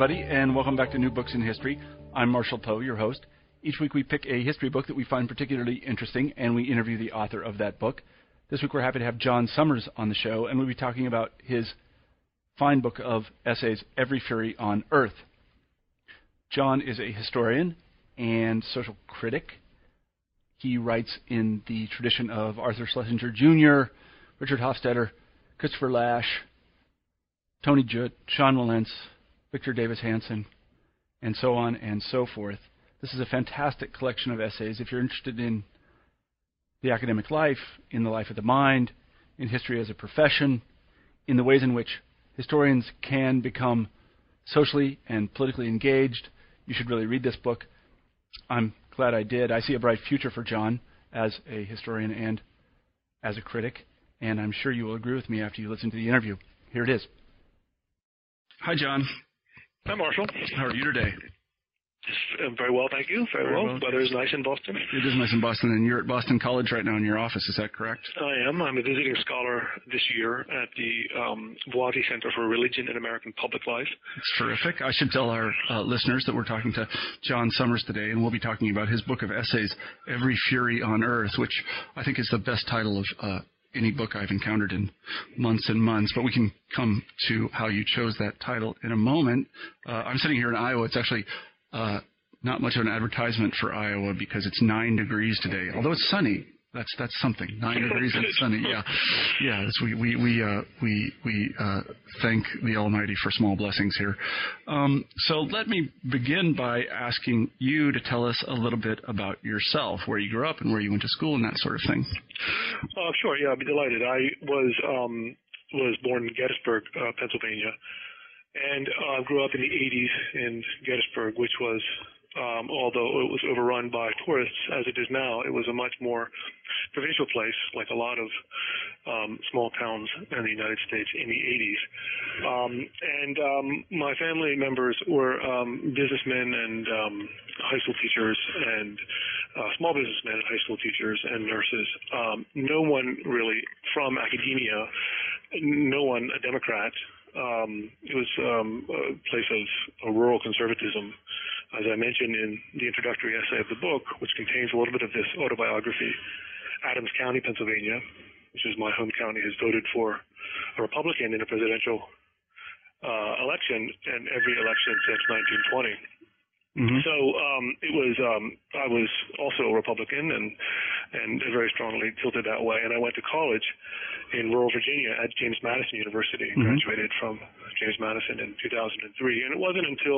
everybody, and welcome back to New Books in History. I'm Marshall Poe, your host. Each week we pick a history book that we find particularly interesting, and we interview the author of that book. This week we're happy to have John Summers on the show, and we'll be talking about his fine book of essays, Every Fury on Earth. John is a historian and social critic. He writes in the tradition of Arthur Schlesinger Jr., Richard Hofstadter, Christopher Lasch, Tony Judt, Sean Wilentz, Victor Davis Hanson, and so on and so forth. This is a fantastic collection of essays. If you're interested in the academic life, in the life of the mind, in history as a profession, in the ways in which historians can become socially and politically engaged, you should really read this book. I'm glad I did. I see a bright future for John as a historian and as a critic, and I'm sure you will agree with me after you listen to the interview. Here it is. Hi, John. Hi, Marshall. How are you today? Very well, thank you. Very well. Weather is nice in Boston. It is nice in Boston, and you're at Boston College right now in your office. Is that correct? I am. I'm a visiting scholar this year at the Voisey Center for Religion and American Public Life. It's terrific. I should tell our listeners that we're talking to John Summers today, and we'll be talking about his book of essays, Every Fury on Earth, which I think is the best title of any book I've encountered in months and months, but we can come to how you chose that title in a moment. I'm sitting here in Iowa. It's actually not much of an advertisement for Iowa because it's 9 degrees today, although it's sunny. That's something. 9 degrees and it's sunny. Yeah. We thank the Almighty for small blessings here. So let me begin by asking you to tell us a little bit about yourself, where you grew up and where you went to school and that sort of thing. Sure. Yeah, I'd be delighted. I was born in Gettysburg, Pennsylvania, and grew up in the 80s in Gettysburg, which was although it was overrun by tourists, as it is now, it was a much more provincial place, like a lot of small towns in the United States in the 80s. My family members were businessmen and high school teachers and small businessmen and high school teachers and nurses. No one really from academia, no one a Democrat. It was a place of rural conservatism. As I mentioned in the introductory essay of the book, which contains a little bit of this autobiography, Adams County, Pennsylvania, which is my home county, has voted for a Republican in a presidential election in every election since 1920. So it was. I was also a Republican and very strongly tilted that way. And I went to college in rural Virginia at James Madison University. Graduated from James Madison in 2003. And it wasn't until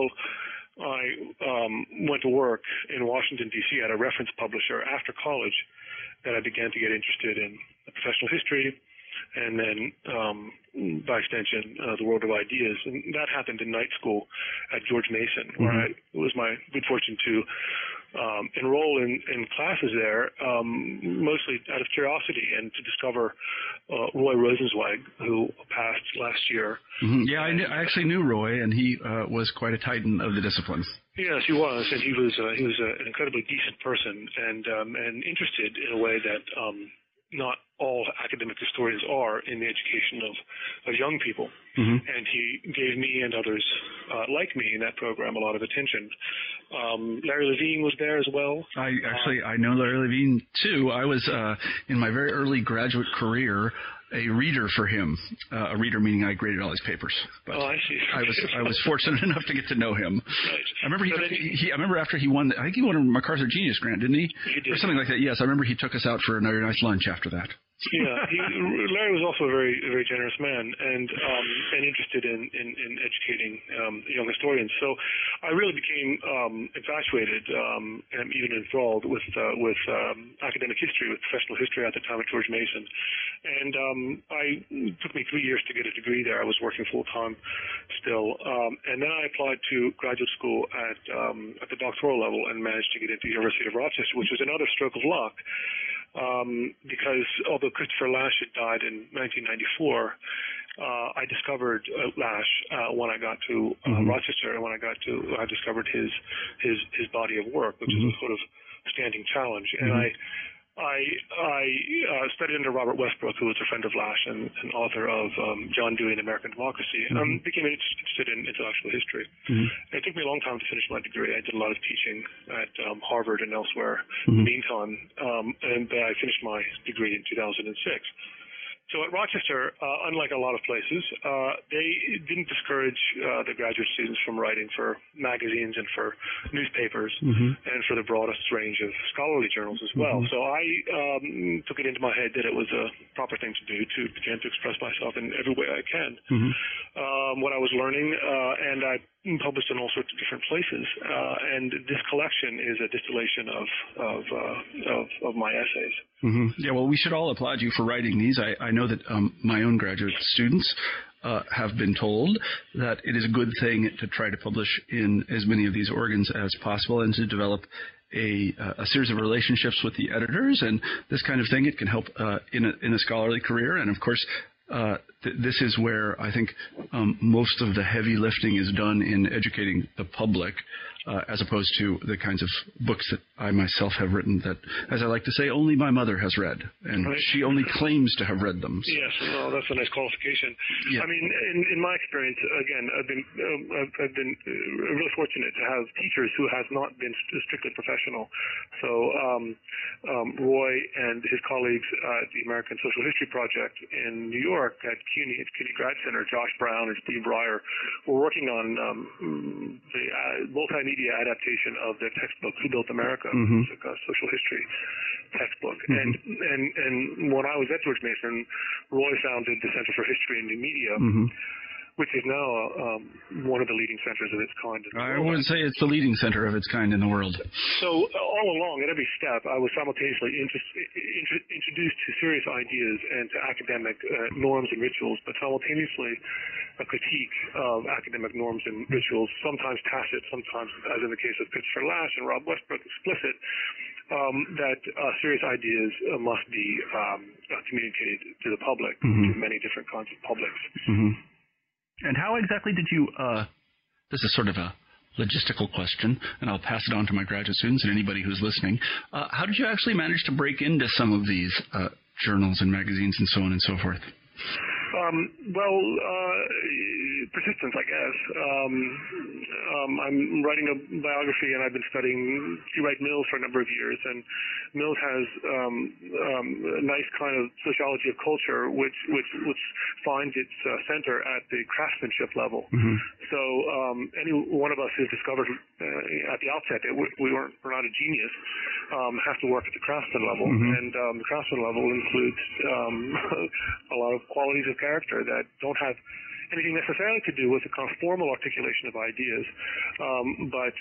I went to work in Washington, D.C. at a reference publisher after college that I began to get interested in professional history and then, by extension, the world of ideas. And that happened in night school at George Mason, where it was my good fortune to enroll in classes there, mostly out of curiosity and to discover Roy Rosenzweig, who passed last year. Yeah, I actually knew Roy, and he was quite a titan of the discipline. Yes, he was, and he was an incredibly decent person and interested in a way that not all academic historians are in the education of young people. And he gave me and others like me in that program a lot of attention. Larry Levine was there as well. I know Larry Levine too. I was in my very early graduate career a reader for him. A reader meaning I graded all his papers. But I see. I was fortunate enough to get to know him. Right. I remember I remember after he won. I think he won a MacArthur Genius Grant, didn't he? He did. Or something like that. Yes, I remember he took us out for another nice lunch after that. Yeah, Larry was also a very, very generous man and interested in educating young historians. So I really became infatuated and even enthralled with academic history, with professional history at the time at George Mason. And it took me 3 years to get a degree there. I was working full time still, and then I applied to graduate school at the doctoral level and managed to get into the University of Rochester, which was another stroke of luck. Because although Christopher Lasch had died in 1994, I discovered Lasch when I got to Rochester, and when I discovered his body of work, which is a sort of standing challenge. And I studied under Robert Westbrook, who was a friend of Lasch and an author of John Dewey and American Democracy, and became interested in intellectual history. It took me a long time to finish my degree. I did a lot of teaching at Harvard and elsewhere in the meantime, and I finished my degree in 2006. So at Rochester, unlike a lot of places, they didn't discourage the graduate students from writing for magazines and for newspapers and for the broadest range of scholarly journals as well. So I took it into my head that it was a proper thing to do to begin to express myself in every way I can. What I was learning, and I published in all sorts of different places. And this collection is a distillation of my essays. Yeah, well, we should all applaud you for writing these. I know that my own graduate students have been told that it is a good thing to try to publish in as many of these organs as possible and to develop a series of relationships with the editors and this kind of thing. It can help in a scholarly career. And, of course, this is where I think most of the heavy lifting is done in educating the public, as opposed to the kinds of books that I myself have written that, as I like to say, only my mother has read, and she only claims to have read them. So. Yes, well, that's a nice qualification. Yeah. I mean, in my experience, again, I've been really fortunate to have teachers who have not been strictly professional. So Roy and his colleagues at the American Social History Project in New York at CUNY Grad Center, Josh Brown and Steve Breyer, were working on the multimedia adaptation of their textbook, Who Built America, it's like a social history textbook. And when I was at George Mason, Roy founded the Center for History and New Media, which is now one of the leading centers of its kind in the world. I wouldn't say it's the leading center of its kind in the world. So all along, at every step, I was simultaneously introduced to serious ideas and to academic norms and rituals, but simultaneously a critique of academic norms and rituals, sometimes tacit, sometimes, as in the case of Christopher Lasch and Rob Westbrook, explicit, that serious ideas must be communicated to the public, to many different kinds of publics. And how exactly did you, this is sort of a logistical question, and I'll pass it on to my graduate students and anybody who's listening. How did you actually manage to break into some of these journals and magazines and so on and so forth? Persistence, I guess. I'm writing a biography, and I've been studying C. Wright Mills for a number of years, and Mills has a nice kind of sociology of culture, which finds its center at the craftsmanship level. So any one of us who's discovered at the outset that we're not a genius has to work at the craftsman level, and the craftsman level includes a lot of qualities of character that don't have anything necessarily to do with the kind of formal articulation of ideas, but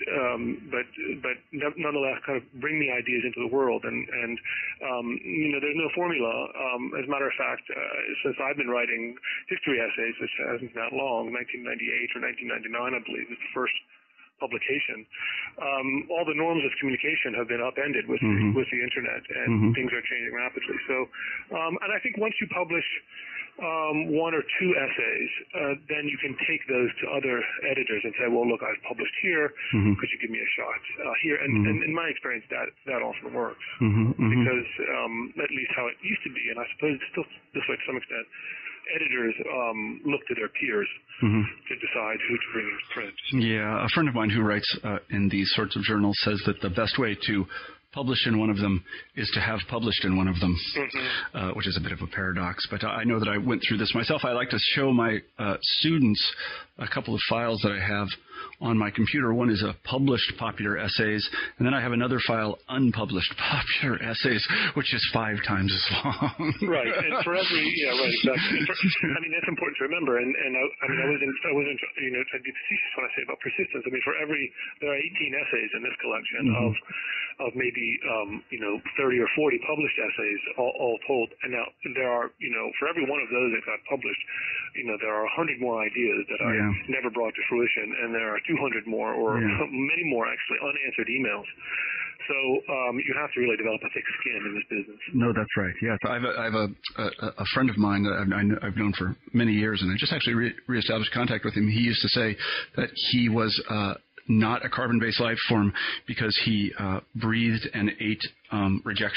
nonetheless kind of bring the ideas into the world. And there's no formula. As a matter of fact, since I've been writing history essays, which hasn't been that long, 1998 or 1999, I believe, is the first publication. All the norms of communication have been upended with the internet, and things are changing rapidly. So, and I think once you publish one or two essays, then you can take those to other editors and say, well, look, I've published here. Could you give me a shot here? And in my experience, that often works because at least how it used to be, and I suppose it's still this way to some extent, editors look to their peers to decide who to bring into print. Yeah, a friend of mine who writes in these sorts of journals says that the best way to publish in one of them is to have published in one of them, which is a bit of a paradox. But I know that I went through this myself. I like to show my students a couple of files that I have on my computer. One is a published popular essays, and then I have another file, unpublished popular essays, which is 5 times as long. Right, and for every, exactly. I mean, that's important to remember. And I wasn't, I'd be facetious when I say about persistence. I mean, there are 18 essays in this collection of maybe 30 or 40 published essays, all told. And now there are, for every one of those that got published, there are 100 more ideas that I never brought to fruition, and there are 200 more, or many more actually, unanswered emails. So you have to really develop a thick skin in this business. No, that's right. Yes, I have a friend of mine that I've known for many years, and I just actually reestablished contact with him. He used to say that he was not a carbon-based life form because he breathed and ate rejection.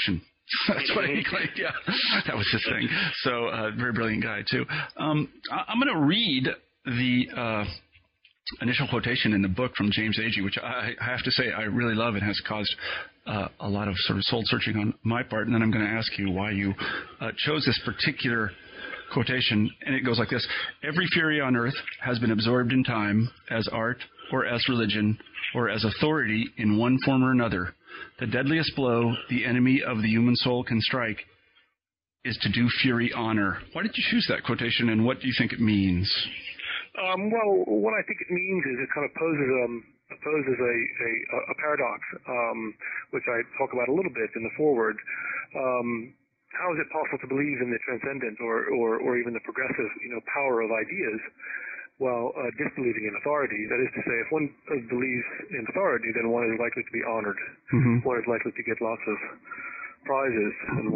That's what he claimed. Yeah, that was his thing. So, very brilliant guy too. I'm going to read the initial quotation in the book from James Agee, which I have to say I really love and has caused a lot of sort of soul searching on my part. And then I'm going to ask you why you chose this particular quotation. And it goes like this: "Every fury on earth has been absorbed in time as art or as religion or as authority in one form or another. The deadliest blow the enemy of the human soul can strike is to do fury honor." Why did you choose that quotation, and what do you think it means? Well, what I think it means is it kind of poses a paradox, which I talk about a little bit in the foreword. How is it possible to believe in the transcendent or even the progressive, power of ideas while disbelieving in authority? That is to say, if one believes in authority, then one is likely to be honored. Mm-hmm. One is likely to get lots of prizes, and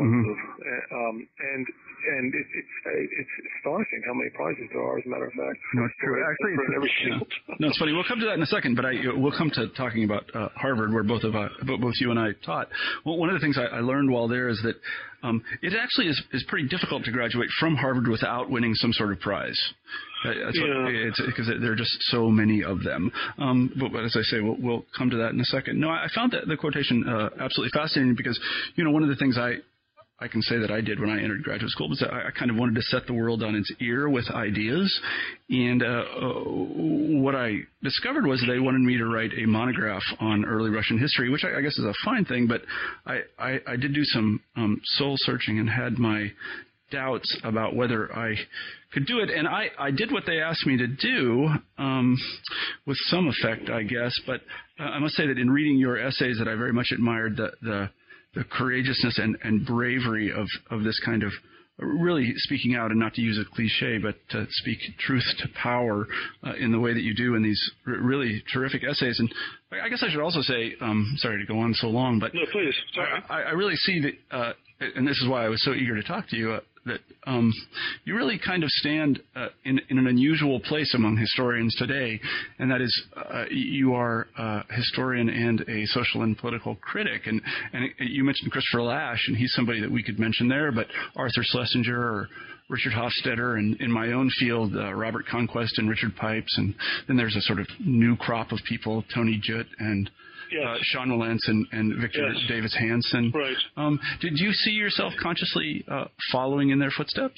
and it's astonishing how many prizes there are. As a matter of fact, no, it's true. Actually, no, it's funny. We'll come to that in a second, but we'll come to talking about Harvard, where both you and I taught. Well, one of the things I learned while there is that it actually is pretty difficult to graduate from Harvard without winning some sort of prize. It's because there are just so many of them. But as I say, we'll come to that in a second. No, I found the quotation absolutely fascinating because, one of the things I can say that I did when I entered graduate school was that I kind of wanted to set the world on its ear with ideas. And what I discovered was they wanted me to write a monograph on early Russian history, which I guess is a fine thing, but I did do some soul searching and had my doubts about whether I could do it. And I did what they asked me to do with some effect, I guess. But I must say that in reading your essays that I very much admired the courageousness and bravery of this kind of really speaking out, and not to use a cliche, but to speak truth to power in the way that you do in these really terrific essays. And I guess I should also say, sorry to go on so long, but no, please. Sorry. I really see that, and this is why I was so eager to talk to you, that you really kind of stand in an unusual place among historians today, and that is you are a historian and a social and political critic. And you mentioned Christopher Lasch, and he's somebody that we could mention there, but Arthur Schlesinger or Richard Hofstadter, and in my own field, Robert Conquest and Richard Pipes, and then there's a sort of new crop of people, Tony Judt and Sean Wilentz and Victor Davis Hanson. Right. Did you see yourself consciously following in their footsteps?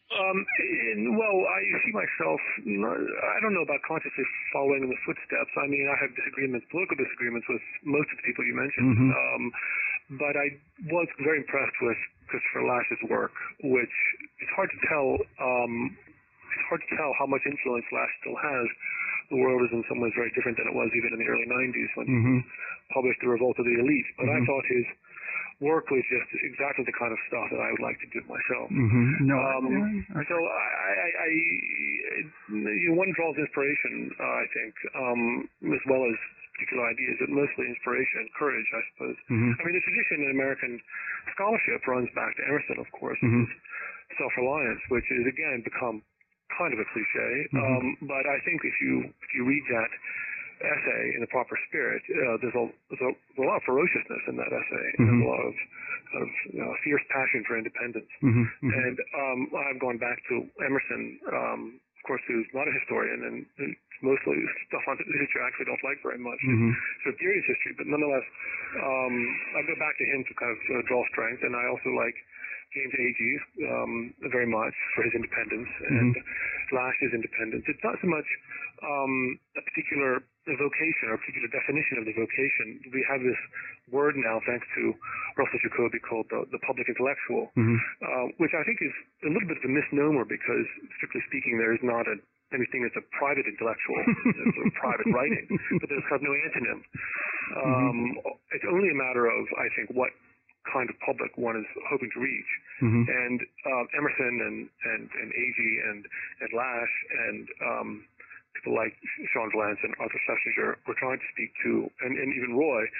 Well, I see myself, I don't know about consciously following in the footsteps. I mean, I have political disagreements with most of the people you mentioned. Mm-hmm. But I was very impressed with Christopher Lasch's work, which it's hard to tell how much influence Lasch still has. The world is in some ways very different than it was even in the early 90s when he published The Revolt of the Elite. But I thought his work was just exactly the kind of stuff that I would like to do myself. Mm-hmm. No, so one draws inspiration, I think, as well as particular ideas, but mostly inspiration and courage, I suppose. Mm-hmm. I mean, the tradition in American scholarship runs back to Emerson, of course, mm-hmm. with self-reliance, which is, again, become kind of a cliche. Mm-hmm. But I think if you read that essay in the proper spirit, there's a lot of ferociousness in that essay. Mm-hmm. There's a lot of fierce passion for independence. Mm-hmm. And I've gone back to Emerson, of course, who's not a historian, and mostly stuff on history I actually don't like very much. Mm-hmm. So curious history, but nonetheless, I go back to him to kind of draw strength, and I also like James Agee very much for his independence and Lasch's independence. It's not so much a particular vocation or a particular definition of the vocation. We have this word now, thanks to Russell Jacoby, called the public intellectual, which I think is a little bit of a misnomer because, strictly speaking, there is not anything that's a private intellectual, a private writing, but there's kind of no antonym. It's only a matter of, I think, what kind of public one is hoping to reach. And Emerson and Agee and Lasch and people like Sean Wilentz and Arthur Schlesinger were trying to speak to, and even Roy,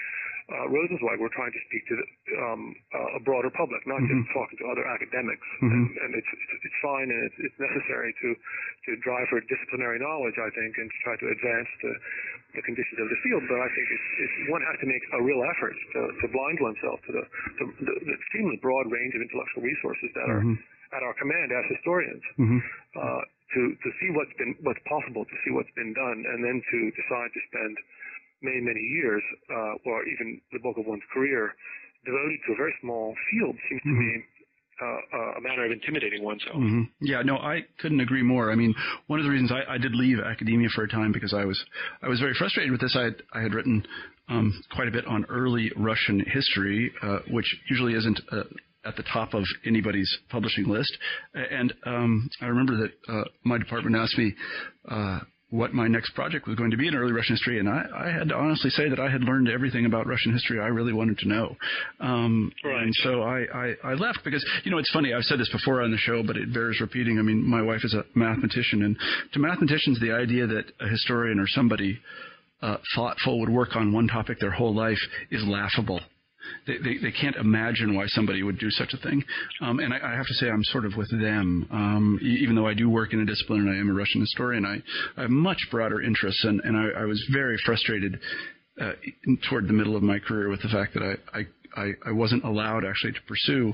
Rosenzweig, we're trying to speak to a broader public, not just talking to other academics. And it's fine and it's necessary to drive for disciplinary knowledge, I think, and to try to advance the conditions of the field. But I think one has to make a real effort to blind oneself to the extremely broad range of intellectual resources that are at our command as historians. To see what's possible, to see what's been done, and then to decide to spend many years, or even the bulk of one's career, devoted to a very small field seems to me a manner of intimidating oneself. Yeah, no, I couldn't agree more. I mean, one of the reasons I did leave academia for a time because I was very frustrated with this. I had written quite a bit on early Russian history, which usually isn't at the top of anybody's publishing list. And I remember that my department asked me what my next project was going to be in early Russian history, and I had to honestly say that I had learned everything about Russian history I really wanted to know. Right. And so I left because, it's funny, I've said this before on the show, but it bears repeating. I mean, my wife is a mathematician, and to mathematicians, the idea that a historian or somebody thoughtful would work on one topic their whole life is laughable. They can't imagine why somebody would do such a thing. And I have to say I'm sort of with them. Even though I do work in a discipline and I am a Russian historian, I have much broader interests. And I was very frustrated toward the middle of my career with the fact that I wasn't allowed actually to pursue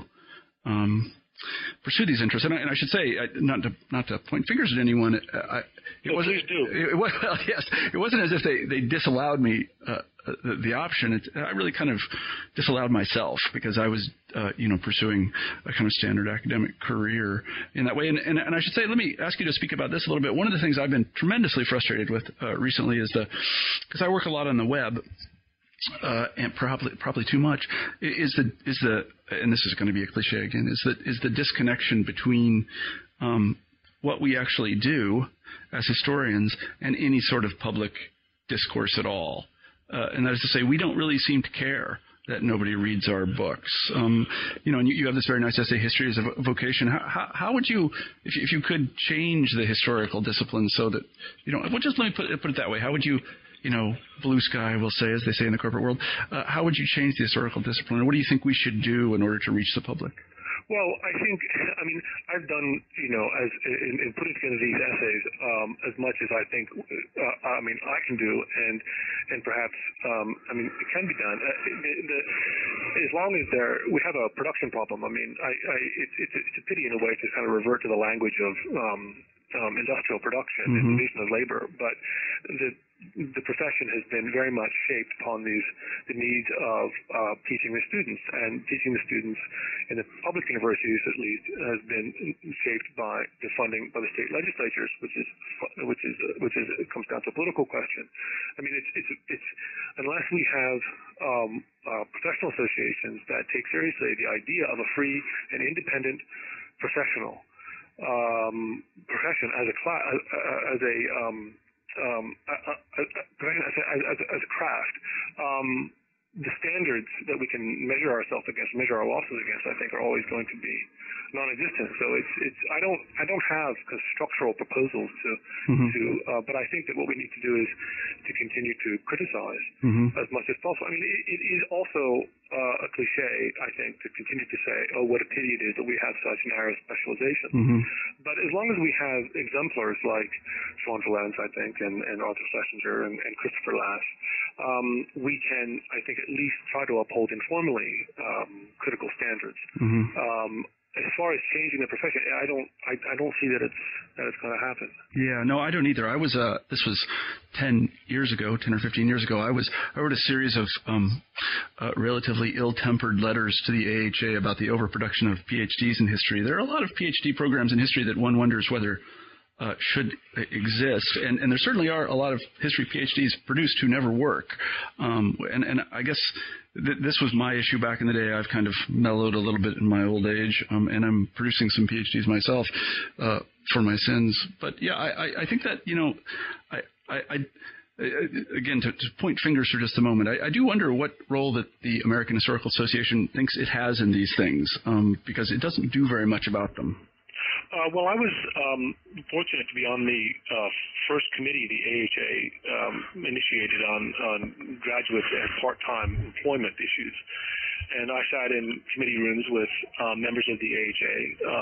these interests. And I should say, not to point fingers at anyone, it wasn't. Please do. It wasn't as if they disallowed me the option. I really kind of disallowed myself because I was, pursuing a kind of standard academic career in that way. And I should say, let me ask you to speak about this a little bit. One of the things I've been tremendously frustrated with recently is because I work a lot on the web. And probably too much is the and this is going to be a cliche again is the disconnection between what we actually do as historians and any sort of public discourse at all, and that is to say we don't really seem to care that nobody reads our books. And you have this very nice essay, History as a Vocation. How would you, if you could change the historical discipline so that, well, just let me put it that way. How would you, blue sky, we'll say, as they say in the corporate world, how would you change the historical discipline? Or what do you think we should do in order to reach the public? Well, I've done, as in putting together these essays, as much as I think, I can do, and perhaps, it can be done. As long as we have a production problem. It's a pity in a way to kind of revert to the language of industrial production and division of labor, but the profession has been very much shaped upon the needs of teaching the students, and teaching the students in the public universities at least has been shaped by the funding by the state legislatures, which comes down to a political question. It's unless we have professional associations that take seriously the idea of a free and independent profession as a class, as a craft. The standards that we can measure ourselves against, measure our losses against, I think, are always going to be non-existent. So I don't have structural proposals but I think that what we need to do is to continue to criticize as much as possible. It is also a cliche, I think, to continue to say, oh, what a pity it is that we have such narrow specialization. But as long as we have exemplars like Sean Valence, I think, and Arthur Schlesinger and Christopher Lasch, we can, I think, at least try to uphold informally critical standards. As far as changing the profession, I don't see that it's going to happen. Yeah, no, I don't either. I was this was 10 or 15 years ago. I wrote a series of relatively ill-tempered letters to the AHA about the overproduction of PhDs in history. There are a lot of PhD programs in history that one wonders whether should exist, and there certainly are a lot of history PhDs produced who never work. And I guess this was my issue back in the day. I've kind of mellowed a little bit in my old age, and I'm producing some PhDs myself for my sins. But yeah, I think that again, to point fingers for just a moment, I do wonder what role that the American Historical Association thinks it has in these things, because it doesn't do very much about them. Well, I was fortunate to be on the first committee the AHA initiated on graduate and part-time employment issues. And I sat in committee rooms with members of the AHA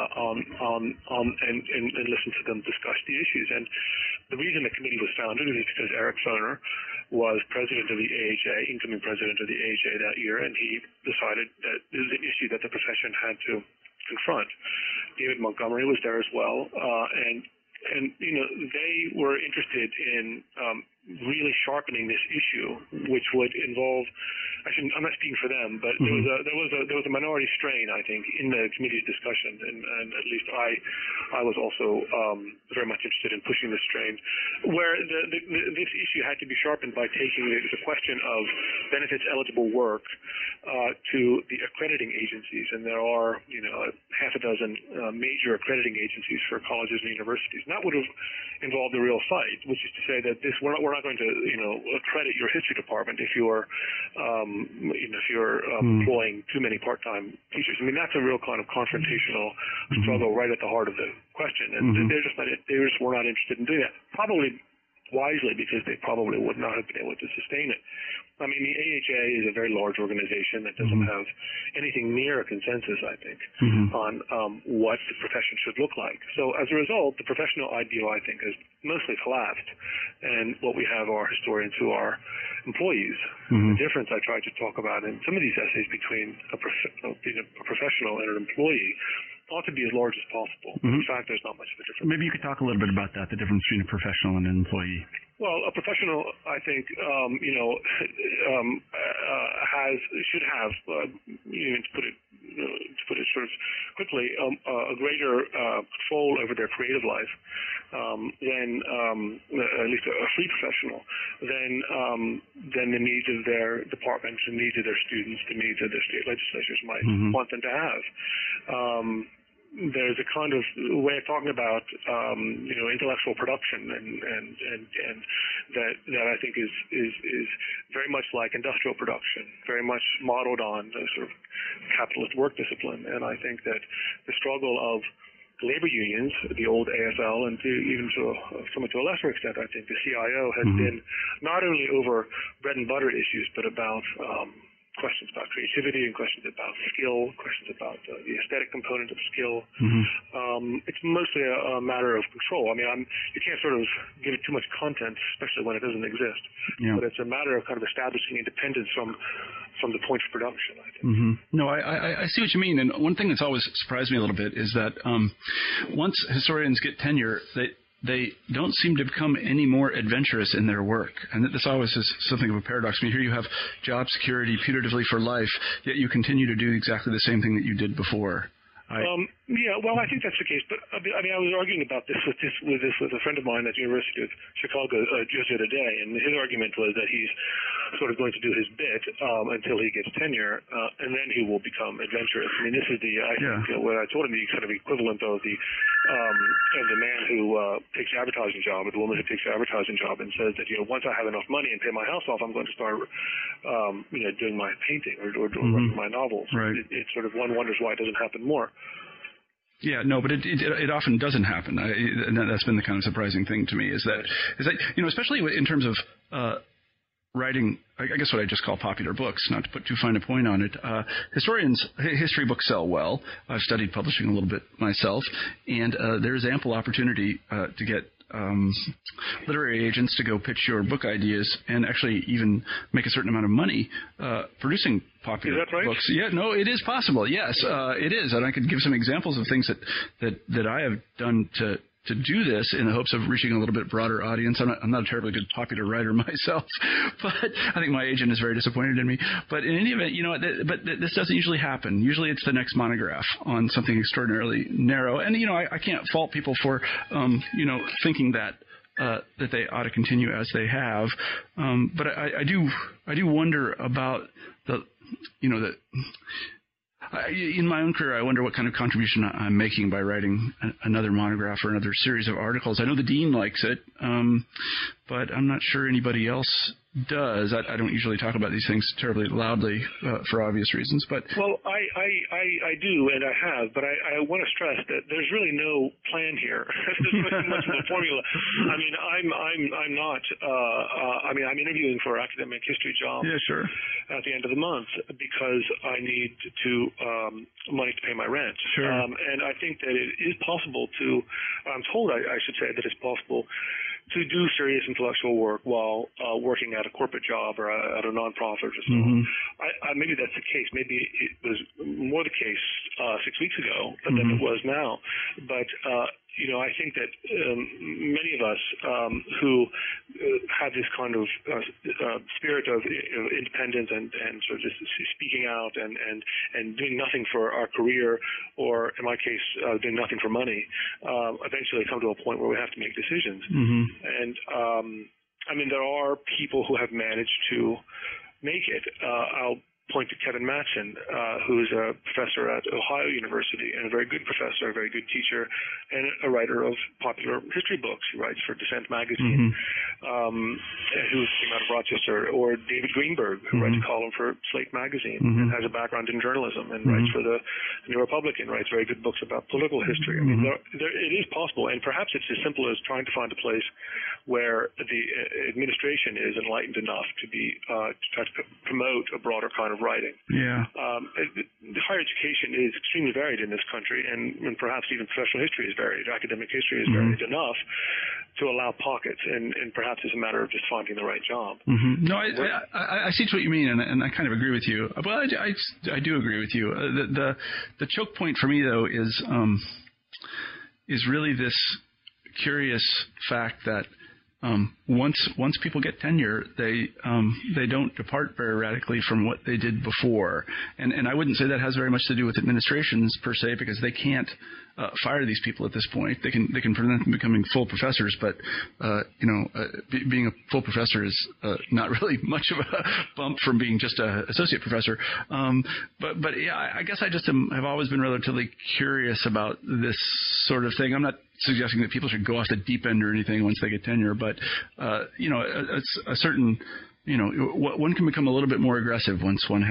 and listened to them discuss the issues. And the reason the committee was founded is because Eric Foner was president of the AHA, incoming president of the AHA that year, and he decided that it was an issue that the profession had to confront. David Montgomery was there as well, and they were interested in really sharpening this issue, which would involve. I'm not speaking for them, but there was a minority strain, I think, in the committee's discussion, and at least I was also very much interested in pushing the strain, where this issue had to be sharpened by taking the question of benefits eligible work to the accrediting agencies, and there are half a dozen major accrediting agencies for colleges and universities, and that would have involved a real fight, which is to say that we're not going to accredit your history department if you're employing too many part-time teachers. I mean, that's a real kind of confrontational struggle right at the heart of the question, and they just were not interested in doing that. Probably wisely, because they probably would not have been able to sustain it. I mean, the AHA is a very large organization that doesn't have anything near a consensus, I think, on what the profession should look like. So as a result, the professional ideal, I think, has mostly collapsed, and what we have are historians who are employees. The difference I tried to talk about in some of these essays between being a professional and an employee ought to be as large as possible. In fact, there's not much of a difference. Maybe you could talk a little bit about that, the difference between a professional and an employee. Well, a professional, I think, should have, to put it sort of quickly, a greater control over their creative life than at least a free professional than the needs of their departments, the needs of their students, the needs of their state legislatures might want them to have. There's a kind of way of talking about intellectual production and that I think is very much like industrial production, very much modeled on the sort of capitalist work discipline. And I think that the struggle of labor unions, the old AFL, and even somewhat to a lesser extent, I think the CIO has been not only over bread and butter issues, but about questions about creativity and questions about skill, questions about the aesthetic component of skill. It's mostly a matter of control. I mean, you can't sort of give it too much content, especially when it doesn't exist. But it's a matter of kind of establishing independence from the point of production, I think. No, I see what you mean. And one thing that's always surprised me a little bit is that once historians get tenure, they don't seem to become any more adventurous in their work. And this always is something of a paradox. I mean, here you have job security putatively for life, yet you continue to do exactly the same thing that you did before. Well, I think that's the case. But I mean, I was arguing about this with a friend of mine at the University of Chicago just the other day, and his argument was that he's sort of going to do his bit until he gets tenure, and then he will become adventurous. I mean, this is what I told him, the kind of equivalent of the man who takes the advertising job, or the woman who takes the advertising job, and says that once I have enough money and pay my house off, I'm going to start doing my painting or writing my novels. Right. It's sort of one wonders why it doesn't happen more. Yeah, no, but it often doesn't happen. And that's been the kind of surprising thing to me is that especially in terms of writing, I guess what I just call popular books, not to put too fine a point on it. History books sell well. I've studied publishing a little bit myself, and there's ample opportunity to get literary agents to go pitch your book ideas and actually even make a certain amount of money producing popular books. Yeah, no, it is possible. Yes, it is, and I could give some examples of things that I have done to do this in the hopes of reaching a little bit broader audience. I'm not a terribly good popular writer myself, but I think my agent is very disappointed in me. But in any event, this doesn't usually happen. Usually it's the next monograph on something extraordinarily narrow. And, I can't fault people for, thinking that they ought to continue as they have. But I do wonder about in my own career, I wonder what kind of contribution I'm making by writing another monograph or another series of articles. I know the dean likes it, but I'm not sure anybody else does. I don't usually talk about these things terribly loudly for obvious reasons, but well, I do, and I have, but I want to stress that there's really no plan here. There's much of a formula. I mean, I'm not. I'm interviewing for academic history jobs. Yeah, sure. At the end of the month because I need money to pay my rent. Sure. And I think that it is possible to. I'm told I should say that it's possible to do serious intellectual work while working at a corporate job or at a nonprofit or so. Mm-hmm. Maybe that's the case. Maybe it was more the case 6 weeks ago than it was now. But I think that many of us who have this kind of spirit of independence and sort of just speaking out and doing nothing for our career, or in my case, doing nothing for money, eventually come to a point where we have to make decisions. Mm-hmm. And there are people who have managed to make it. I'll point to Kevin Mattson, who's a professor at Ohio University and a very good professor, a very good teacher, and a writer of popular history books. He writes for Dissent magazine, who came out of Rochester, or David Greenberg, who writes a column for Slate magazine and has a background in journalism and writes for the New Republican, writes very good books about political history. I mean, it is possible, and perhaps it's as simple as trying to find a place where the administration is enlightened enough to try to promote a broader kind of writing. Yeah. Higher education is extremely varied in this country, and perhaps even professional history is varied. Academic history is varied enough to allow pockets, and perhaps it's a matter of just finding the right job. No, I see what you mean, and I kind of agree with you. Well, I do agree with you. The choke point for me, though, is really this curious fact that once people get tenure, they don't depart very radically from what they did before, and I wouldn't say that has very much to do with administrations per se, because they can't fire these people at this point. They can prevent them from becoming full professors, but being a full professor is not really much of a bump from being just an associate professor. But yeah, I guess I just have always been relatively curious about this sort of thing. I'm not suggesting that people should go off the deep end or anything once they get tenure, but it's a certain, one can become a little bit more aggressive once one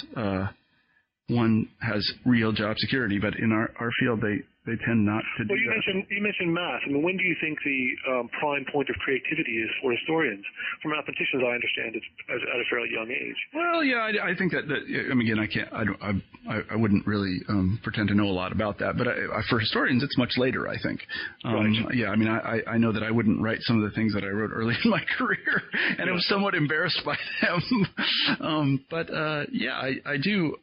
has real job security. But in our field, they tend not to do that. You mentioned math. I mean, when do you think the prime point of creativity is for historians? For mathematicians, I understand it's at a fairly young age. Well, yeah, I think that again, I wouldn't really pretend to know a lot about that, but for historians, it's much later, I think. Right. Yeah, I mean, I know that I wouldn't write some of the things that I wrote early in my career, and I was somewhat embarrassed by them. But yeah, I do.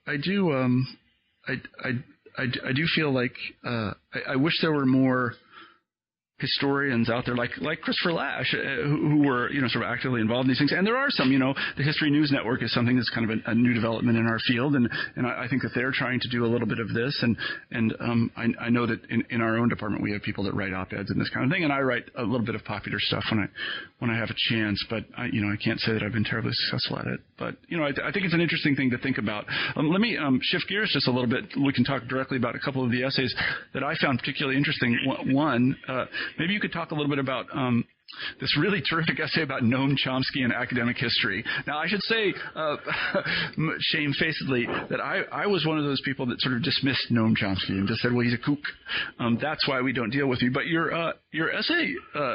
I do feel like I wish there were more historians out there like Christopher Lasch who were sort of actively involved in these things. And there are some, the History News Network is something that's kind of a new development in our field, and I think that they're trying to do a little bit of this, and I know that in our own department we have people that write op-eds and this kind of thing, and I write a little bit of popular stuff when I have a chance, but I can't say that I've been terribly successful at it. But I think it's an interesting thing to think about. Let me shift gears just a little bit. We can talk directly about a couple of the essays that I found particularly interesting. One, maybe you could talk a little bit about this really terrific essay about Noam Chomsky and academic history. Now, I should say, shamefacedly, that I was one of those people that sort of dismissed Noam Chomsky and just said, well, he's a kook. That's why we don't deal with you. But your essay,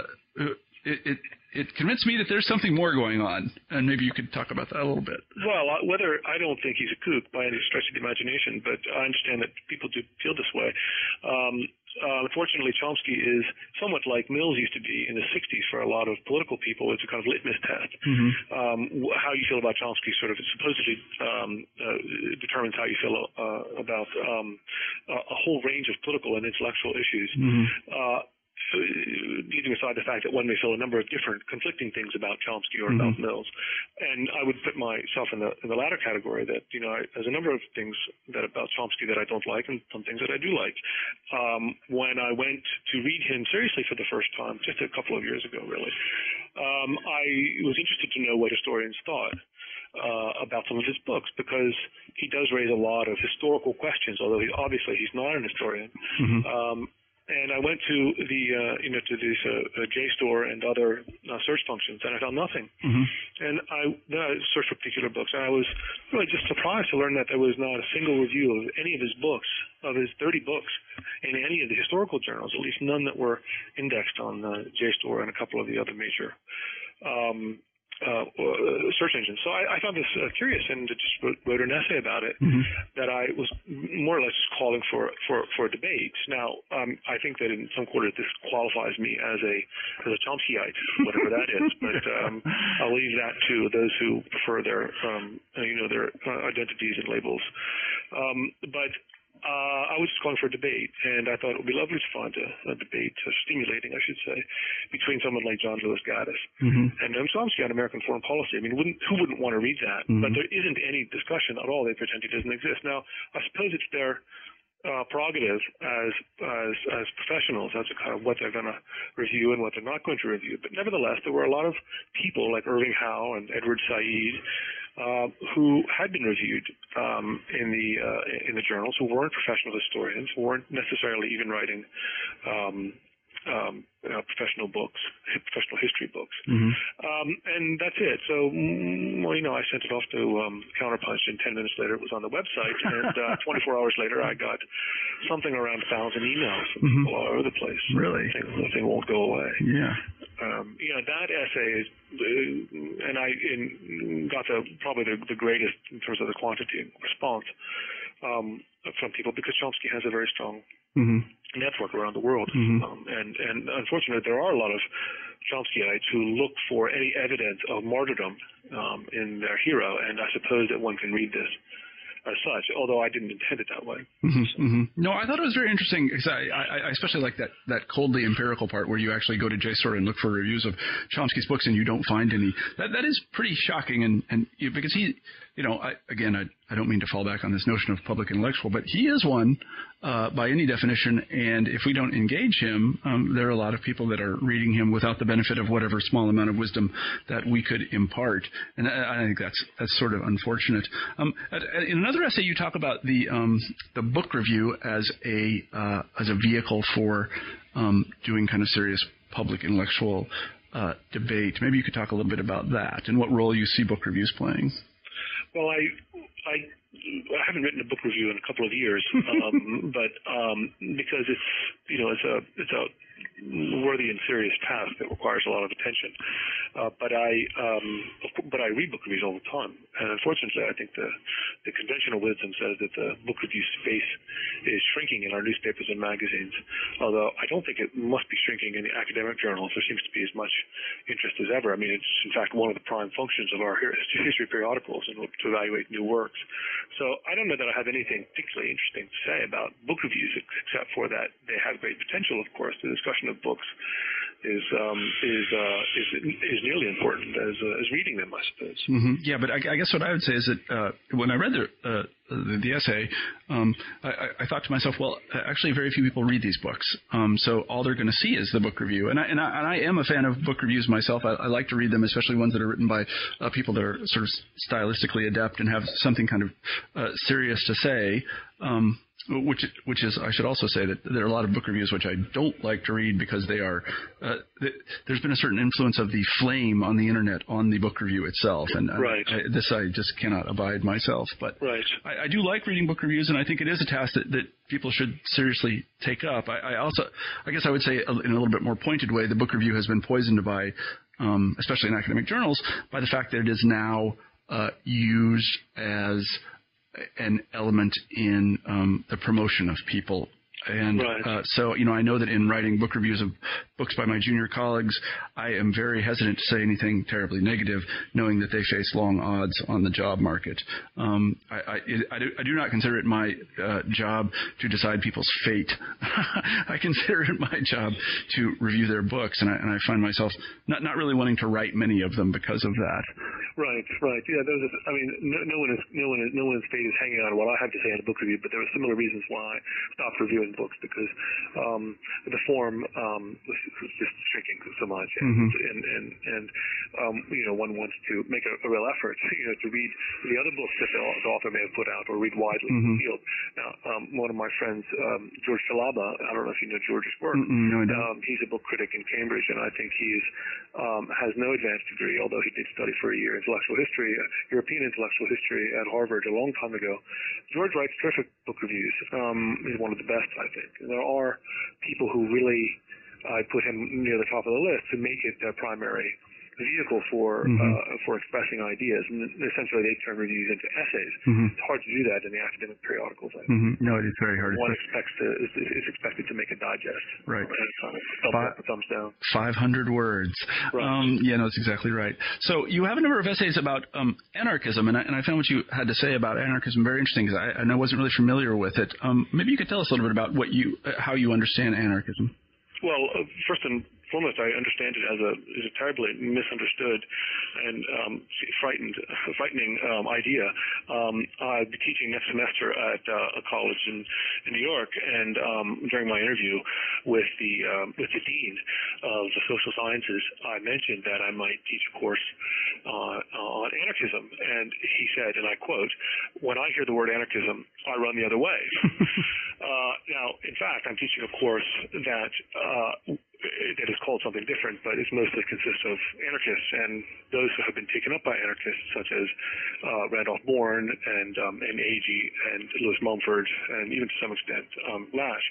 it convinced me that there's something more going on, and maybe you could talk about that a little bit. Well, I don't think he's a kook by any stretch of the imagination, but I understand that people do feel this way. Unfortunately, Chomsky is somewhat like Mills used to be in the 60s for a lot of political people. It's a kind of litmus test. How you feel about Chomsky sort of supposedly determines how you feel about a whole range of political and intellectual issues. Leaving aside the fact that one may feel a number of different conflicting things about Chomsky or about Mills. And I would put myself in the latter category, that, there's a number of things about Chomsky that I don't like and some things that I do like. When I went to read him seriously for the first time, just a couple of years ago, really, I was interested to know what historians thought about some of his books, because he does raise a lot of historical questions, although he's not an historian. And I went to the to this JSTOR and other search functions, and I found nothing. And then I searched for particular books, and I was really just surprised to learn that there was not a single review of any of his books, of his 30 books, in any of the historical journals, at least none that were indexed on JSTOR and a couple of the other major search engines. So I found this curious, and just wrote an essay about it that I was more or less just calling for a debate. Now, I think that in some quarters this qualifies me as a Chomskyite, whatever that is, but I'll leave that to those who prefer their their identities and labels. But I was just calling for a debate, and I thought it would be lovely to find a debate, stimulating, I should say, between someone like John Lewis Gaddis and Noam Chomsky on American foreign policy. I mean, who wouldn't want to read that? But there isn't any discussion at all. They pretend it doesn't exist. Now, I suppose it's their prerogative as professionals as to kind of what they're going to review and what they're not going to review. But nevertheless, there were a lot of people like Irving Howe and Edward Said who had been reviewed in the journals, who weren't professional historians, who weren't necessarily even writing professional books, professional history books. And that's it. So, I sent it off to Counterpunch, and 10 minutes later it was on the website, and 24 hours later I got something around 1,000 emails from people all over the place. Really? The thing won't go away. Yeah. That essay is, and I got probably the greatest in terms of the quantity and response from people, because Chomsky has a very strong network around the world. And unfortunately, there are a lot of Chomskyites who look for any evidence of martyrdom in their hero, and I suppose that one can read this as such, although I didn't intend it that way. No, I thought it was very interesting, because I especially like that coldly empirical part where you actually go to JSTOR and look for reviews of Chomsky's books and you don't find any. That is pretty shocking, and because he, I don't mean to fall back on this notion of public intellectual, but he is one by any definition, and if we don't engage him, there are a lot of people that are reading him without the benefit of whatever small amount of wisdom that we could impart, and I think that's sort of unfortunate. In another essay, you talk about the book review as a vehicle for doing kind of serious public intellectual debate. Maybe you could talk a little bit about that and what role you see book reviews playing. Well, I haven't written a book review in a couple of years, but because it's a worthy and serious task that requires a lot of attention. But I read book reviews all the time, and unfortunately, I think the conventional wisdom says that the book review space is shrinking in our newspapers and magazines. Although I don't think it must be shrinking in the academic journals. There seems to be as much interest as ever. I mean, it's in fact one of the prime functions of our history periodicals to evaluate new works. So I don't know that I have anything particularly interesting to say about book reviews, except for that they have great potential. Of course, the discussion of books is nearly important as reading them, I suppose. Yeah, but I guess what I would say is that when I read the essay, I thought to myself, well, actually, very few people read these books, so all they're going to see is the book review. And I am a fan of book reviews myself. I like to read them, especially ones that are written by people that are sort of stylistically adept and have something kind of serious to say. Which is, I should also say that there are a lot of book reviews which I don't like to read because they are, there's been a certain influence of the flame on the internet on the book review itself. And I just cannot abide myself. But I do like reading book reviews, and I think it is a task that people should seriously take up. I guess I would say in a little bit more pointed way, the book review has been poisoned by, especially in academic journals, by the fact that it is now used as an element in the promotion of people. And so, I know that in writing book reviews of books by my junior colleagues, I am very hesitant to say anything terribly negative, knowing that they face long odds on the job market. I do not consider it my job to decide people's fate. I consider it my job to review their books, and I find myself not really wanting to write many of them because of that. Right. Yeah, I mean, no one's fate is hanging on what I have to say in a book review, but there are similar reasons why I stopped reviewing books, because the form was just shrinking so much, and one wants to make a real effort, to read the other books that the author may have put out or read widely in the field. Now, one of my friends, George Shalaba, I don't know if you know George's work. No, I don't. He's a book critic in Cambridge, and I think he's has no advanced degree, although he did study for a year European intellectual history at Harvard a long time ago. George writes terrific book reviews. He's one of the best, I think. And there are people who really, I put him near the top of the list, who make it their primary vehicle for expressing ideas, and essentially they turn reviews into essays. It's hard to do that in the academic periodicals, I think. No, it is very hard. One is expected to make a digest. Right. Thumbs up or thumbs down. 500 words. Right. That's exactly right. So you have a number of essays about anarchism, and I found what you had to say about anarchism very interesting, because I wasn't really familiar with it. Maybe you could tell us a little bit about how you understand anarchism. Well, first and foremost, I understand it as a terribly misunderstood and frightening idea. I'll be teaching next semester at a college in New York, and during my interview with the dean of the social sciences, I mentioned that I might teach a course on anarchism, and he said, and I quote, "When I hear the word anarchism, I run the other way." Now, in fact, I'm teaching a course that is called something different, but it mostly consists of anarchists and those who have been taken up by anarchists, such as Randolph Bourne and Agee and Lewis Mumford, and even to some extent Lasch.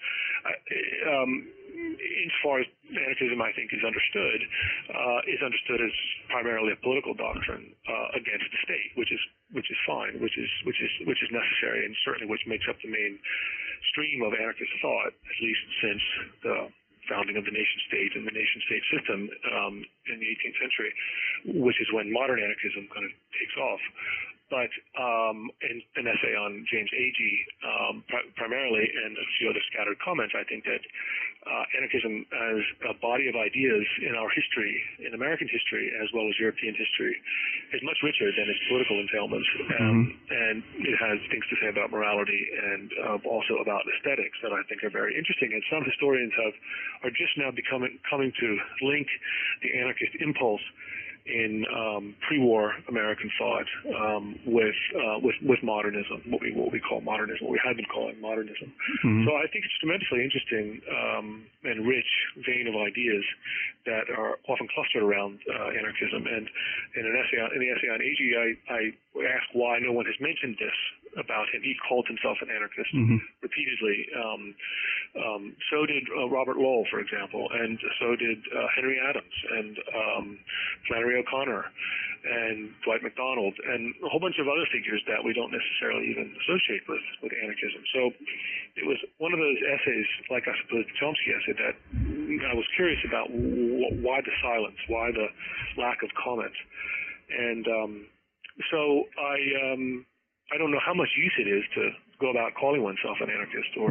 Insofar as anarchism, I think, is understood as primarily a political doctrine against the state, which is fine, which is necessary, and certainly which makes up the main stream of anarchist thought, at least since the founding of the nation-state and the nation-state system in the 18th century, which is when modern anarchism kind of takes off. But in an essay on James Agee, primarily, and a few other scattered comments, I think that anarchism as a body of ideas in our history, in American history as well as European history, is much richer than its political entailments, and it has things to say about morality and also about aesthetics that I think are very interesting. And some historians are just now coming to link the anarchist impulse in pre-war American thought with modernism, what we call modernism, what we have been calling modernism. So I think it's a tremendously interesting and rich vein of ideas that are often clustered around anarchism. And in the essay on Agee, I ask why no one has mentioned this about him. He called himself an anarchist repeatedly. So did Robert Lowell, for example, and so did Henry Adams and Flannery O'Connor and Dwight MacDonald and a whole bunch of other figures that we don't necessarily even associate with anarchism. So it was one of those essays, like I suppose the Chomsky essay, that I was curious about why the silence, why the lack of comment. And so I don't know how much use it is to go about calling oneself an anarchist, or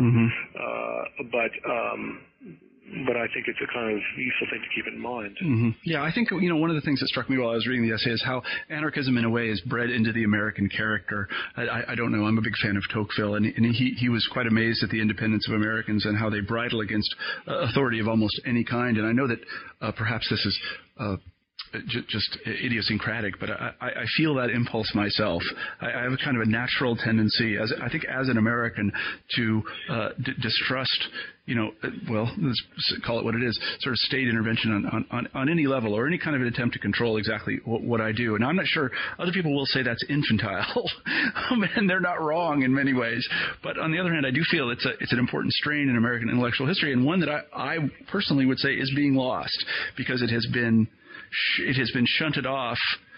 but I think it's a kind of useful thing to keep in mind. Yeah, I think one of the things that struck me while I was reading the essay is how anarchism, in a way, is bred into the American character. I don't know. I'm a big fan of Tocqueville, and he was quite amazed at the independence of Americans and how they bridle against authority of almost any kind. And I know that perhaps this is just idiosyncratic, but I feel that impulse myself. I have a kind of a natural tendency, as an American, to distrust, let's call it what it is, sort of state intervention on any level, or any kind of an attempt to control exactly what I do. And I'm not sure, other people will say that's infantile, and they're not wrong in many ways. But on the other hand, I do feel it's an important strain in American intellectual history, and one that I personally would say is being lost, because it has been shunted off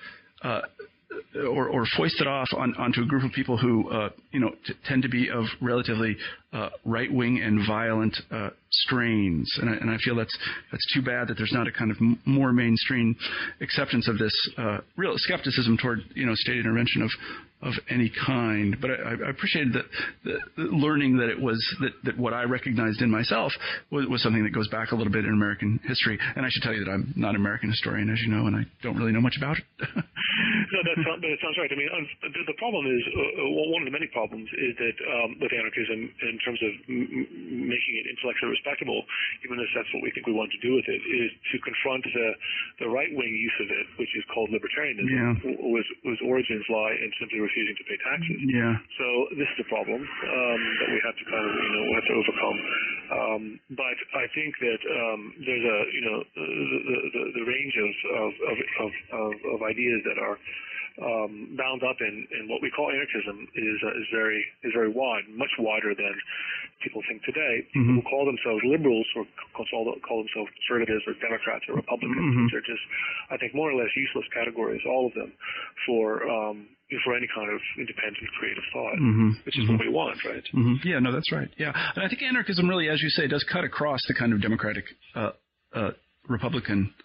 or foisted off onto a group of people who tend to be of relatively right-wing and violent strains, and I feel that's too bad that there's not a kind of more mainstream acceptance of this real skepticism toward state intervention of any kind. But I appreciated the learning that it was that what I recognized in myself was something that goes back a little bit in American history. And I should tell you that I'm not an American historian, as you know, and I don't really know much about it. No, that sounds right. I mean, the problem is one of the many problems is that with anarchism, in terms of making it intellectually respectable, even if that's what we think we want to do with it, is to confront the right-wing use of it, which is called libertarianism, whose origins lie in simply refusing to pay taxes. Yeah. So this is a problem that we have to kind of we have to overcome. But I think that there's the range of ideas that are bound up in what we call anarchism is very wide, much wider than people think today. People who call themselves liberals or call themselves conservatives or Democrats or Republicans, which are just, I think, more or less useless categories, all of them, for any kind of independent creative thought, which is what we want, right? Yeah, no, that's right. Yeah, and I think anarchism really, as you say, does cut across the kind of democratic Republican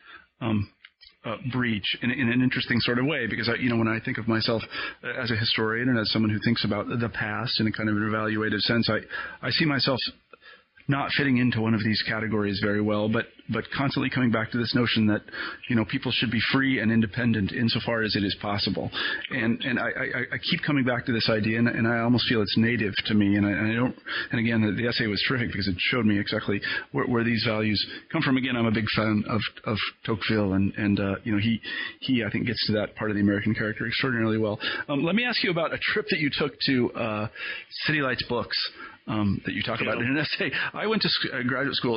breach in an interesting sort of way, because when I think of myself as a historian and as someone who thinks about the past in a kind of an evaluative sense, I see myself not fitting into one of these categories very well, but constantly coming back to this notion that people should be free and independent insofar as it is possible, and I keep coming back to this idea, and I almost feel it's native to me, and I don't. And again, the essay was terrific because it showed me exactly where these values come from. Again, I'm a big fan of Tocqueville, and he I think gets to that part of the American character extraordinarily well. Let me ask you about a trip that you took to City Lights Books. That you talk about in an essay. I went to graduate school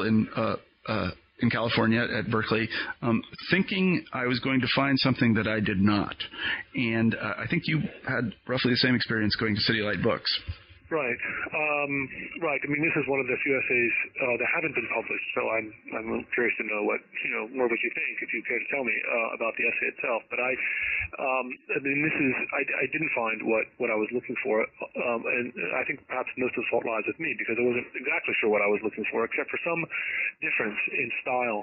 in California at Berkeley, thinking I was going to find something that I did not. And I think you had roughly the same experience going to City Light Books. Right. Right. I mean, this is one of the few essays that haven't been published, so I'm curious to know more what you think, if you care to tell me about the essay itself. But I mean, I didn't find what I was looking for, and I think perhaps most of the fault lies with me, because I wasn't exactly sure what I was looking for, except for some difference in style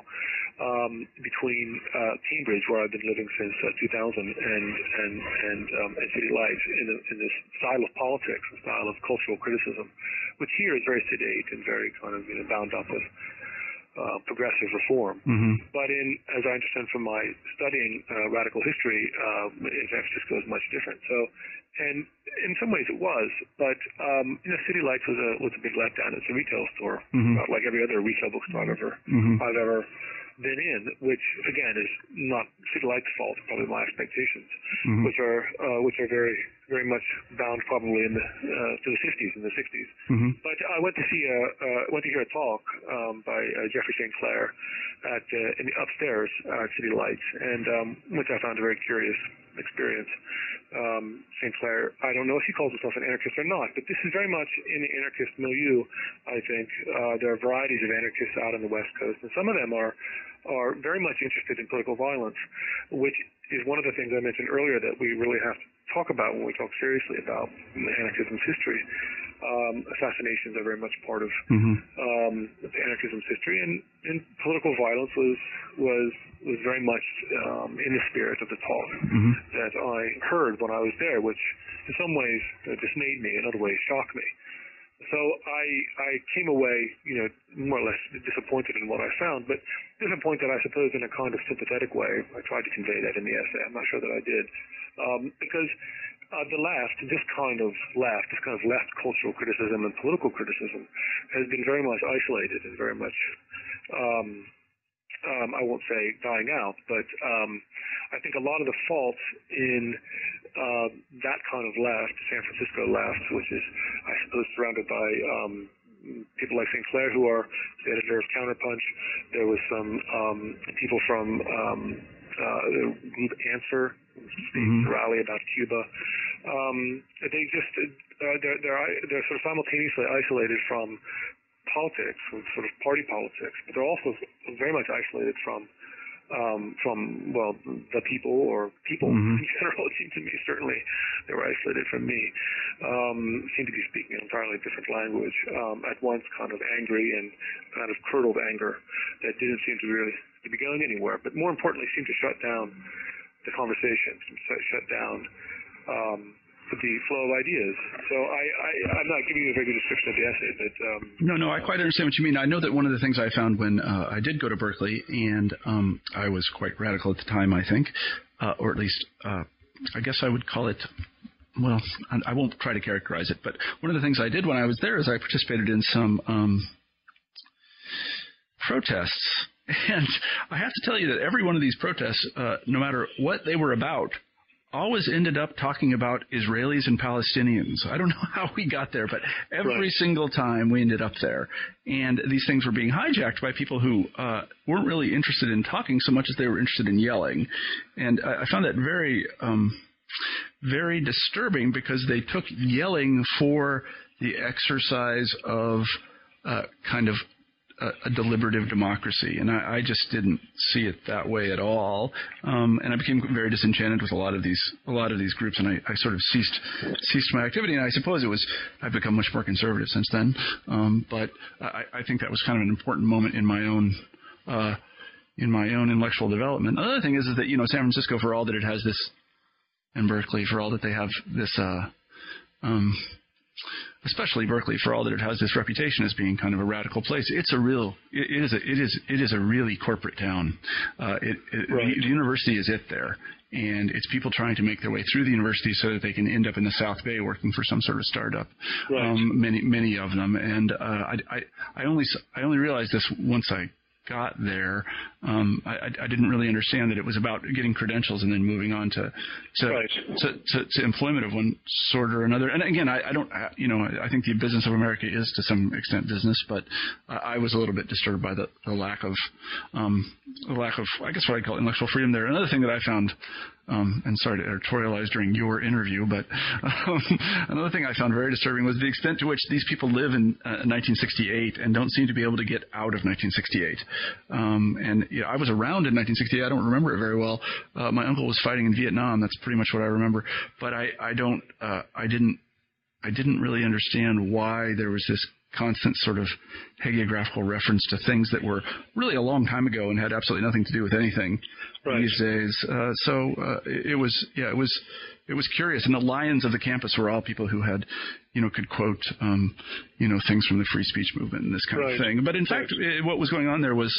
between Cambridge, where I've been living since 2000, and City Lights, in this style of politics, the style of cultural criticism, which here is very sedate and very kind of bound up with progressive reform. But as I understand from my studying radical history, in San Francisco is much different. So, and in some ways it was, but City Lights was a big letdown. It's a retail store, like every other retail bookstore I've ever been in, which again is not City Lights' fault, probably my expectations, which are very, very much bound probably to the 50s and the 60s. But I went to hear a talk by Jeffrey St. Clair upstairs at City Lights, and which I found a very curious experience. St. Clair, I don't know if he calls himself an anarchist or not, but this is very much in the anarchist milieu, I think. There are varieties of anarchists out on the West Coast, and some of them are very much interested in political violence, which is one of the things I mentioned earlier that we really have to talk about when we talk seriously about anarchism's history. Assassinations are very much part of anarchism's history, and political violence was very much in the spirit of the talk that I heard when I was there, which in some ways dismayed me, in other ways shocked me. So I came away, more or less disappointed in what I found, but disappointed, I suppose, in a kind of sympathetic way. I tried to convey that in the essay. I'm not sure that I did, because the left, this kind of left cultural criticism and political criticism, has been very much isolated and very much, I won't say dying out, but I think a lot of the faults in that kind of left, San Francisco left, which is, I suppose, surrounded by people like St. Clair, who are the editor of Counterpunch. There was some people from the group Answer, the rally about Cuba. They just they're sort of simultaneously isolated from politics, from sort of party politics, but they're also very much isolated from from, well, the people or people in general. It seemed to me, certainly they were isolated from me, seemed to be speaking an entirely different language, at once kind of angry and kind of curdled anger that didn't seem to really to be going anywhere, but more importantly seemed to shut down the conversation, shut down the flow of ideas. So I'm not giving you a very good description of the essay, but... No, I quite understand what you mean. I know that one of the things I found when I did go to Berkeley, and I was quite radical at the time, I think, or at least I guess I would call it, well, I won't try to characterize it, but one of the things I did when I was there is I participated in some protests. And I have to tell you that every one of these protests, no matter what they were about, always ended up talking about Israelis and Palestinians. I don't know how we got there, but every single time we ended up there. And these things were being hijacked by people who weren't really interested in talking so much as they were interested in yelling. And I found that very, very disturbing because they took yelling for the exercise of kind of a deliberative democracy, and I just didn't see it that way at all. And I became very disenchanted with a lot of these groups, and I sort of ceased my activity. And I suppose I've become much more conservative since then. But I think that was kind of an important moment in my own intellectual development. Another thing is that San Francisco, for all that it has this, and Berkeley, for all that they have this. Especially Berkeley, for all that it has this reputation as being kind of a radical place, it is a really corporate town. The university is it there, and it's people trying to make their way through the university so that they can end up in the South Bay working for some sort of startup. Many of them, and I only realized this once I got there. I didn't really understand that it was about getting credentials and then moving on to employment of one sort or another. And again, I think the business of America is to some extent business, but I was a little bit disturbed by the lack of I guess what I call intellectual freedom there. Another thing that I found, and sorry to editorialize during your interview, but another thing I found very disturbing was the extent to which these people live in 1968 and don't seem to be able to get out of 1968. And I was around in 1968. I don't remember it very well. My uncle was fighting in Vietnam. That's pretty much what I remember. But I didn't really understand why there was this constant sort of hagiographical reference to things that were really a long time ago and had absolutely nothing to do with anything these days. It was curious. And the lions of the campus were all people who had, could quote, things from the free speech movement and this kind of thing. But in fact, what was going on there was,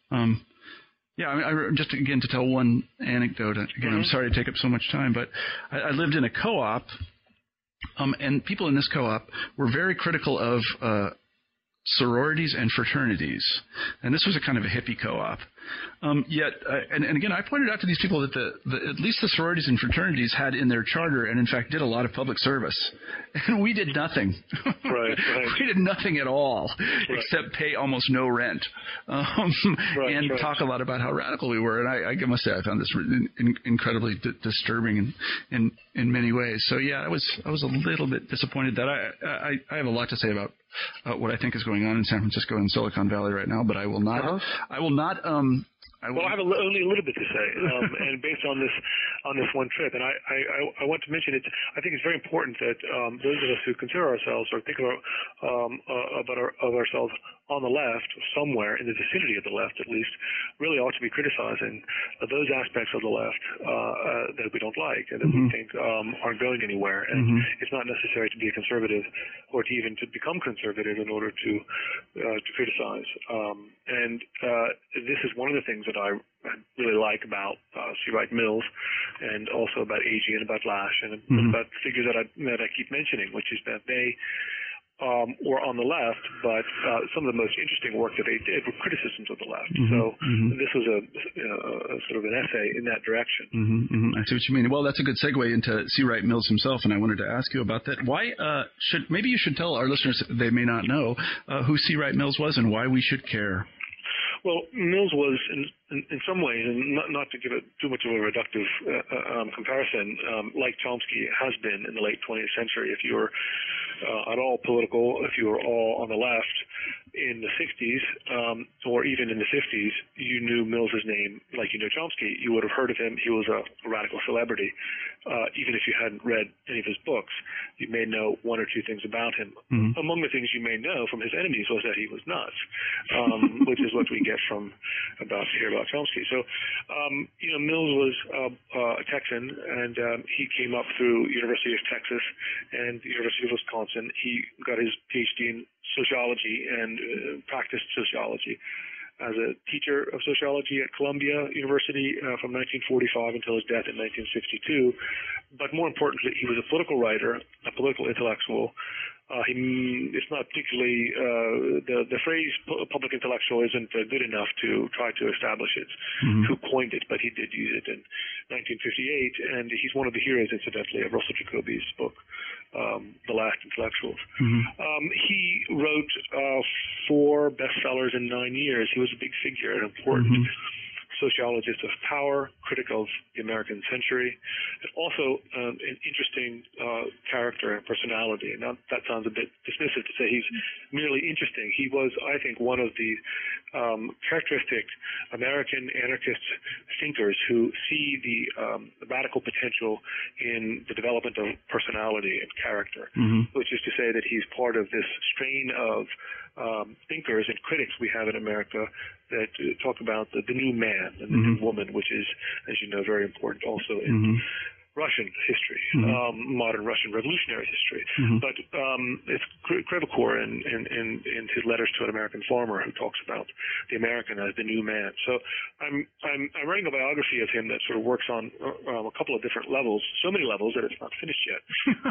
just again to tell one anecdote. Again, I'm sorry to take up so much time, but I lived in a co-op. And people in this co-op were very critical of sororities and fraternities. And this was a kind of a hippie co-op. Yet, again, I pointed out to these people that at least the sororities and fraternities had in their charter and, in fact, did a lot of public service. And we did nothing. We did nothing at all except pay almost no rent and talk a lot about how radical we were. And I must say I found this incredibly disturbing in many ways. So, yeah, I was a little bit disappointed that I have a lot to say about what I think is going on in San Francisco and Silicon Valley right now, but I will not. I will not. Well, I have only a little bit to say, and based on this one trip, and I want to mention it. I think it's very important that those of us who consider ourselves or think about ourselves on the left, somewhere in the vicinity of the left at least, really ought to be criticizing those aspects of the left that we don't like and that we think aren't going anywhere. And it's not necessary to be a conservative or to even to become conservative in order to criticize. And this is one of the things that I really like about C. Wright Mills, and also about Agee and about Lasch, and about figures that I keep mentioning, which is that they were on the left, but some of the most interesting work that they did were criticisms of the left. So this was a sort of an essay in that direction. I see what you mean. Well, that's a good segue into C. Wright Mills himself, and I wanted to ask you about that. Why maybe you should tell our listeners, they may not know, who C. Wright Mills was and why we should care. Well, Mills was, in some ways, and not to give it too much of a reductive comparison, like Chomsky has been in the late 20th century. If you were at all political, if you were all on the left, in the 60s, or even in the 50s, you knew Mills's name like you know Chomsky. You would have heard of him. He was a radical celebrity. Even if you hadn't read any of his books, you may know one or two things about him. Mm-hmm. Among the things you may know from his enemies was that he was nuts, which is what we get about Chomsky. So, Mills was a Texan, and he came up through University of Texas and the University of Wisconsin. He got his PhD in sociology and practiced sociology as a teacher of sociology at Columbia University from 1945 until his death in 1962. But more importantly, he was a political writer, a political intellectual. It's not particularly the phrase public intellectual isn't good enough to try to establish it, who coined it, but he did use it in 1958, and he's one of the heroes, incidentally, of Russell Jacoby's book, The Last Intellectuals. He wrote 4 bestsellers in 9 years. He was a big figure, an important sociologist of power, critic of the American century, and also an interesting character and personality. Now, that sounds a bit dismissive to say he's merely interesting. He was, I think, one of the characteristic American anarchist thinkers who see the radical potential in the development of personality and character, which is to say that he's part of this strain of thinkers and critics we have in America that talk about the new man and the new woman, which is, as you know, very important also in Russian history, modern Russian revolutionary history. But it's Crevecoeur in his letters to an American farmer who talks about the American as the new man. So I'm writing a biography of him that sort of works on a couple of different levels, so many levels that it's not finished yet.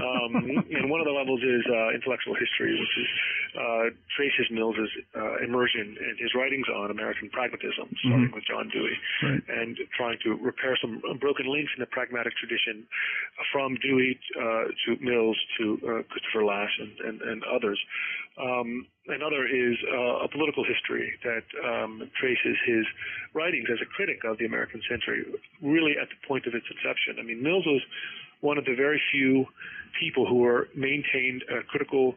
And one of the levels is intellectual history, which is traces Mills's immersion and his writings on American pragmatism, starting with John Dewey, and trying to repair some broken links in the pragmatic tradition from Dewey to Mills to Christopher Lasch and others. Another is a political history that traces his writings as a critic of the American century, really at the point of its inception. I mean, Mills was one of the very few people who maintained a critical,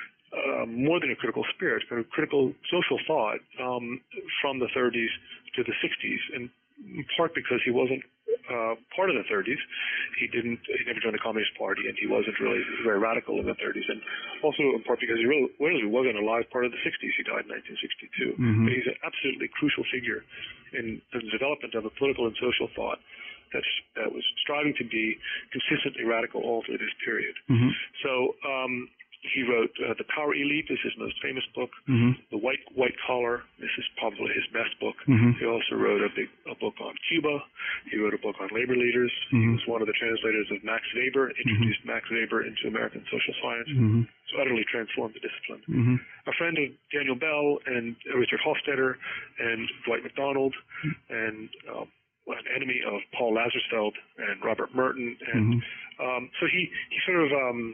more than a critical spirit, but a critical social thought from the 30s to the 60s, and in part because he wasn't part of the 30s. He never joined the Communist Party, and he wasn't really very radical in the 30s, and also in part because he really wasn't alive part of the 60s. He died in 1962. But he's an absolutely crucial figure in the development of a political and social thought that was striving to be consistently radical all through this period. So he wrote The Power Elite, this is his most famous book. The White Collar, this is probably his best book. He also wrote a book on Cuba. He wrote a book on labor leaders. He was one of the translators of Max Weber, introduced Max Weber into American social science. So utterly transformed the discipline. A friend of Daniel Bell and Richard Hofstadter and Dwight MacDonald, and an enemy of Paul Lazarsfeld and Robert Merton. And so he sort of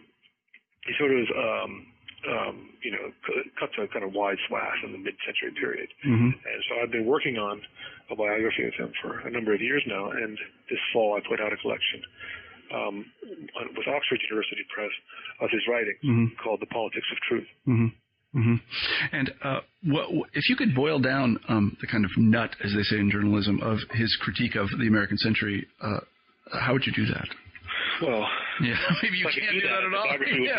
cuts a kind of wide swath in the mid-century period. And so I've been working on a biography of him for a number of years now, and this fall I put out a collection with Oxford University Press of his writings called The Politics of Truth. And if you could boil down the kind of nut, as they say in journalism, of his critique of the American century, how would you do that? Well, yeah, maybe you can't do that at all.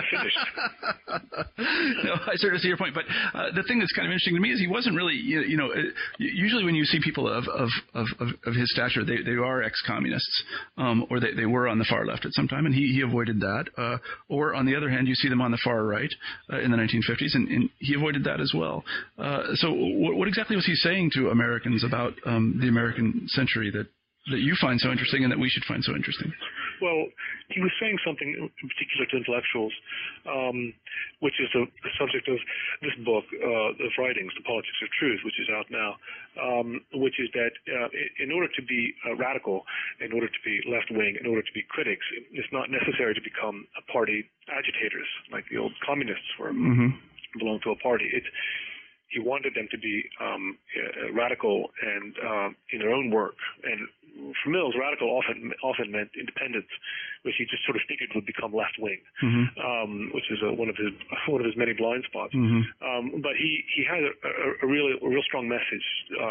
No, I sort of see your point. But the thing that's kind of interesting to me is he wasn't really, usually when you see people of his stature, they are ex-communists, or they were on the far left at some time, and he avoided that. Or on the other hand, you see them on the far right in the 1950s, and he avoided that as well. So what exactly was he saying to Americans about the American century that you find so interesting and that we should find so interesting? Well, he was saying something in particular to intellectuals, which is the subject of this book, of writings, The Politics of Truth, which is out now, which is that in order to be radical, in order to be left-wing, in order to be critics, it's not necessary to become a party agitators like the old communists were, belong to a party. He wanted them to be radical and in their own work and for Mills, radical often meant independence, which he just sort of figured would become left wing, which is one of his many blind spots. But he had a real strong message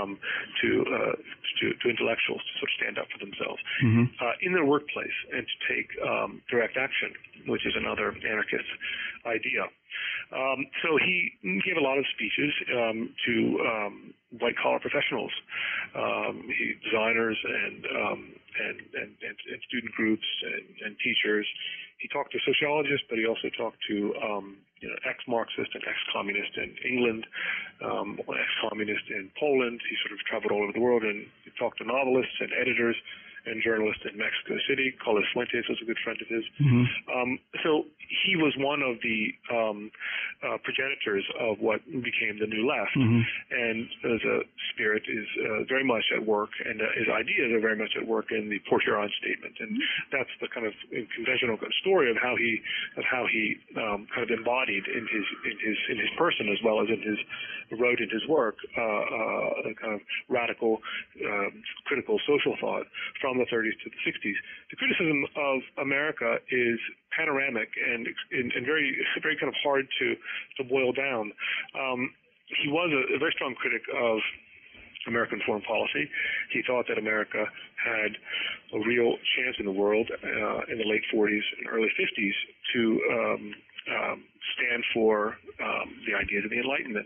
to intellectuals to sort of stand up for themselves in their workplace and to take direct action, which is another anarchist idea. So he gave a lot of speeches to white-collar professionals, designers and student groups and teachers. He talked to sociologists, but he also talked to ex-Marxist and ex-communist in England, ex-communist in Poland. He sort of traveled all over the world and he talked to novelists and editors and journalist in Mexico City. Carlos Fuentes was a good friend of his. So he was one of the progenitors of what became the New Left, and as a spirit is very much at work, and his ideas are very much at work in the Port Huron Statement, and that's the kind of conventional story of how he kind of embodied in his person as well as wrote in his work a kind of radical critical social thought from the 30s to the 60s. The criticism of America is panoramic and very very kind of hard to boil down. He was a very strong critic of American foreign policy. He thought that America had a real chance in the world in the late 40s and early 50s to stand for the ideas of the Enlightenment,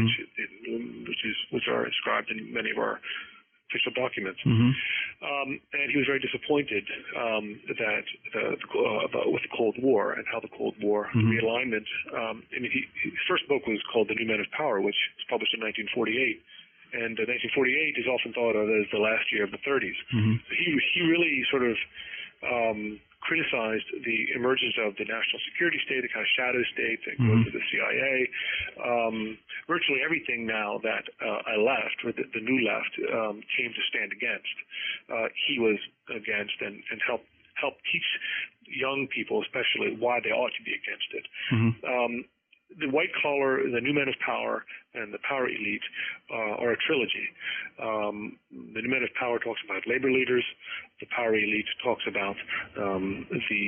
which are inscribed in many of our official documents. And he was very disappointed that with the Cold War and how the Cold War realignment. His first book was called The New Men of Power, which was published in 1948. And 1948 is often thought of as the last year of the 30s. He really sort of criticized the emergence of the national security state, the kind of shadow state that goes to the CIA. Virtually everything now that I left, or the new left, came to stand against. He was against and helped teach young people, especially, why they ought to be against it. The white collar, the New Men of Power, and the Power Elite are a trilogy. The New Men of Power talks about labor leaders. The Power Elite talks about the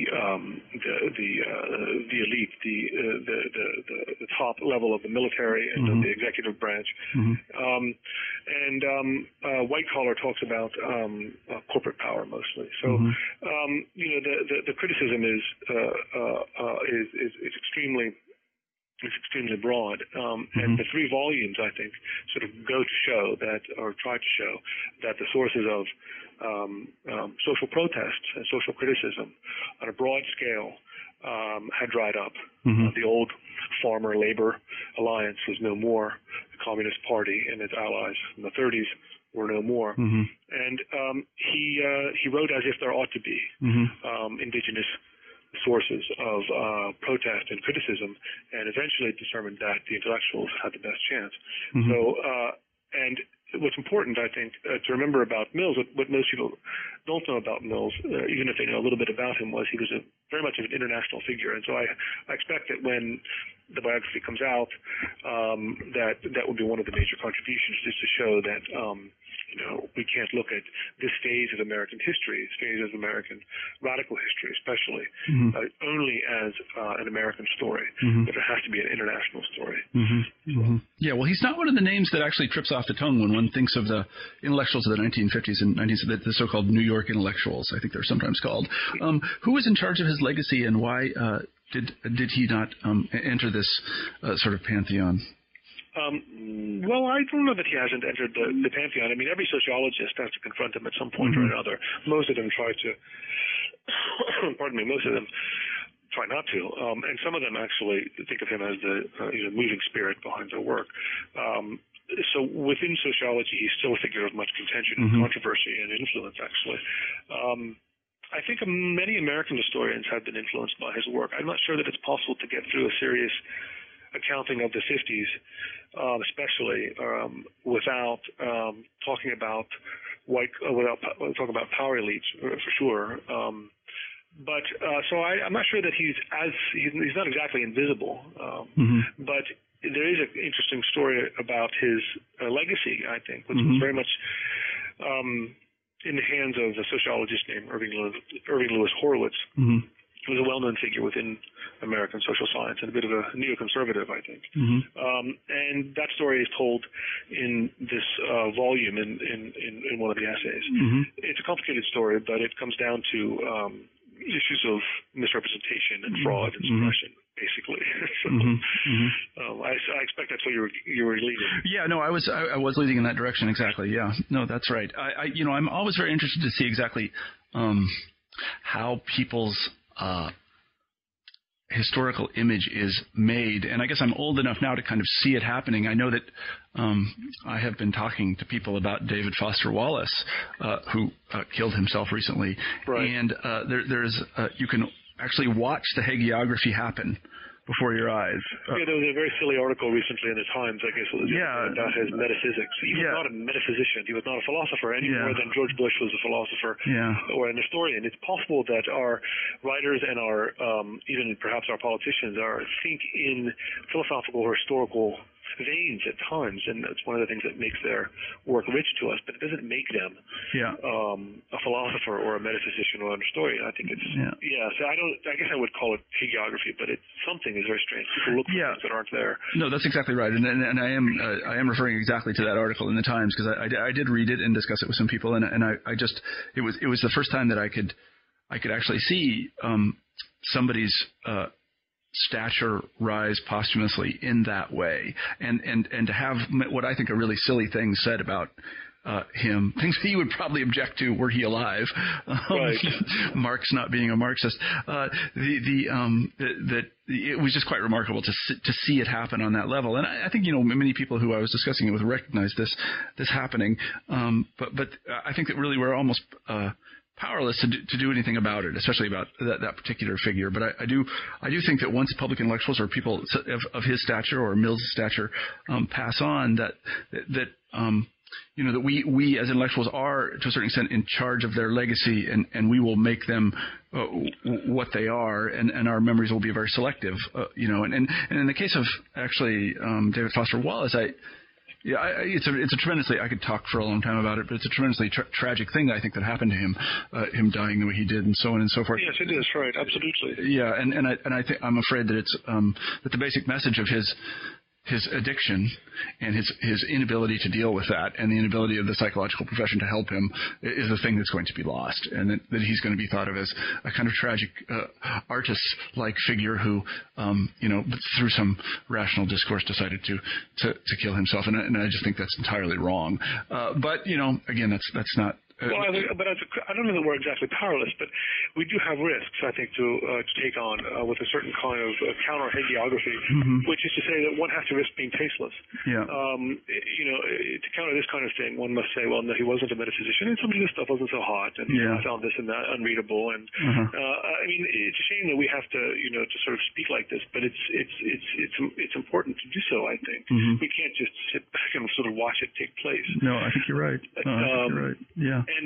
elite, the top level of the military and of the executive branch. White collar talks about corporate power mostly. So the criticism is extremely. It's extremely broad, and the 3 volumes, I think, sort of go to show that, or try to show that the sources of social protests and social criticism on a broad scale had dried up. The old farmer-labor alliance was no more. The Communist Party and its allies in the 30s were no more. And he wrote as if there ought to be indigenous sources of protest and criticism, and eventually determined that the intellectuals had the best chance. So, and what's important, I think, to remember about Mills, what most people don't know about Mills, even if they know a little bit about him, was he was very much of an international figure. And so I expect that when the biography comes out, that will be one of the major contributions, just to show that we can't look at this phase of American history, this phase of American radical history especially, only as an American story, but it has to be an international story. Yeah, well, he's not one of the names that actually trips off the tongue when one thinks of the intellectuals of the 1950s and 90s, the so-called New York intellectuals, I think they're sometimes called. Who was in charge of his legacy, and why did he not enter this sort of pantheon? Well, I don't know that he hasn't entered the pantheon. I mean, every sociologist has to confront him at some point or another. Most of them try to, most of them try not to. And some of them actually think of him as the moving spirit behind their work. So within sociology, he's still a figure of much contention and controversy and influence, actually. I think many American historians have been influenced by his work. I'm not sure that it's possible to get through a serious accounting of the 50s, especially without talking about talking about power elites for sure. But so I'm not sure that he's not exactly invisible, but there is an interesting story about his legacy, I think, which was very much in the hands of a sociologist named Irving Lewis Horowitz, Mm-hmm. who was a well-known figure within American social science and a bit of a neoconservative, I think. Mm-hmm. And that story is told in this volume in one of the essays. Mm-hmm. It's a complicated story, but it comes down to issues of misrepresentation and fraud and suppression, basically. So, I expect that's what you were leading. Yeah, no, I was leading in that direction, exactly. Yeah, no, that's right. I'm always very interested to see exactly how people's historical image is made, and I guess I'm old enough now to kind of see it happening. I know that I have been talking to people about David Foster Wallace, who killed himself recently, right. And there's you can actually watch the hagiography happen before your eyes. Yeah, there was a very silly article recently in the Times, I guess, about his metaphysics. He was not a metaphysician. He was not a philosopher any more than George Bush was a philosopher or an historian. It's possible that our writers and our even perhaps our politicians think in philosophical or historical veins at times, and that's one of the things that makes their work rich to us, but it doesn't make them a philosopher or a metaphysician or a historian. I think it's so I guess I would call it hagiography, but it's something is very strange. People look for things that aren't there. No, that's exactly right, and I am referring exactly to that article in the Times, because I did read it and discuss it with some people, and I just it was the first time that I could actually see somebody's stature rise posthumously in that way, and to have what I think are really silly things said about him, things he would probably object to were he alive. Right. Marx not being a Marxist. It was just quite remarkable to see it happen on that level, and I think many people who I was discussing it with recognize this happening. But I think that really we're almost powerless to do anything about it, especially about that particular figure. But I do think that once public intellectuals or people of his stature or Mill's stature pass on, that we as intellectuals are to a certain extent in charge of their legacy, and we will make them what they are, and our memories will be very selective. And in the case of actually David Foster Wallace, it's a tremendously, I could talk for a long time about it, but it's a tremendously tragic thing, I think, that happened to him, him dying the way he did, and so on and so forth. Yes, it is, right, absolutely. Yeah, and I think I'm afraid that it's that the basic message of his addiction and his inability to deal with that, and the inability of the psychological profession to help him, is the thing that's going to be lost, and that he's going to be thought of as a kind of tragic artist-like figure who, through some rational discourse decided to kill himself, and I just think that's entirely wrong. But again, that's not. Well, but I don't know that we're exactly powerless, but we do have risks, I think, to take on with a certain kind of counter hagiography, which is to say that one has to risk being tasteless. Yeah. To counter this kind of thing, one must say, well, no, he wasn't a metaphysician, and some of this stuff wasn't so hot, and I found this and that unreadable, and I mean, it's a shame that we have to, to sort of speak like this, but it's important to do so. I think we can't just sit back and sort of watch it take place. No, I think you're right. You're right. Yeah. And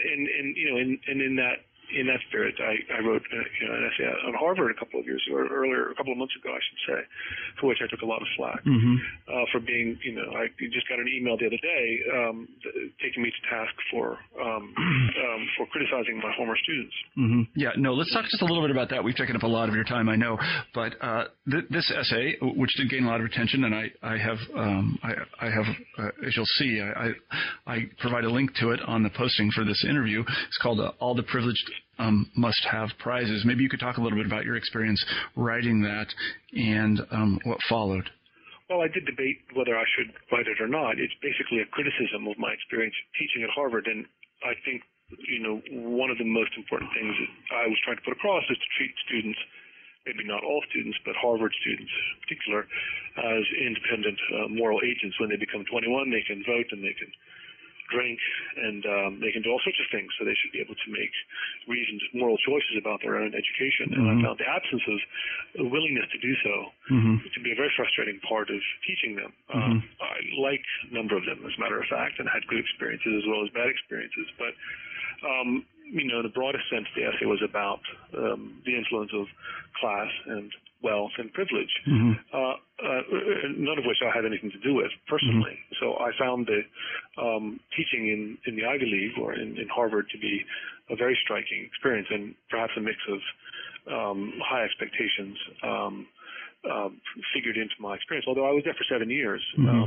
in that spirit, I wrote an essay on Harvard a couple of months ago, I should say, for which I took a lot of flack for being, I just got an email the other day taking me to task for criticizing my former students. Yeah, no, let's talk just a little bit about that. We've taken up a lot of your time, I know, but this essay, which did gain a lot of attention, and I have, as you'll see, I provide a link to it on the posting for this interview. It's called "All the Privileged Must Have Prizes." Maybe you could talk a little bit about your experience writing that and what followed. Well, I did debate whether I should write it or not. It's basically a criticism of my experience teaching at Harvard, and I think one of the most important things that I was trying to put across is to treat students, maybe not all students, but Harvard students in particular, as independent moral agents. When they become 21, they can vote and they can drink, and they can do all sorts of things, so they should be able to make reasoned moral choices about their own education. And I found the absence of willingness to do so to be a very frustrating part of teaching them. I like a number of them, as a matter of fact, and had good experiences as well as bad experiences. But in the broadest sense, the essay was about the influence of class and wealth and privilege, none of which I had anything to do with personally. So I found the teaching in the Ivy League or in Harvard to be a very striking experience, and perhaps a mix of high expectations figured into my experience, although I was there for 7 years.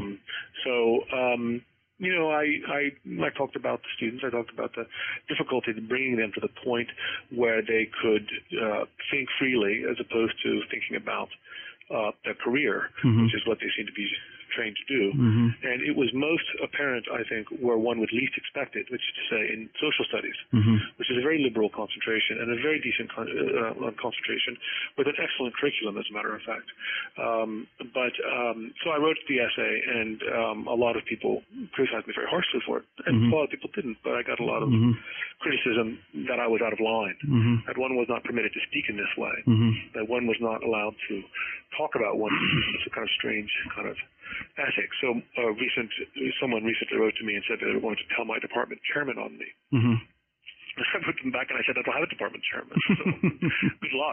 I talked about the students. I talked about the difficulty in bringing them to the point where they could think freely as opposed to thinking about their career, which is what they seem to be trained to do. And it was most apparent, I think, where one would least expect it, which is to say in social studies, which is a very liberal concentration and a very decent concentration with an excellent curriculum, as a matter of fact. So I wrote the essay, and a lot of people criticized me very harshly for it, and a lot of people didn't, but I got a lot of criticism that I was out of line, that one was not permitted to speak in this way, that one was not allowed to talk about one. It's a kind of strange kind of ethics. So someone recently wrote to me and said that they were going to tell my department chairman on me. I put them back and I said, I don't have a department chairman, so good luck.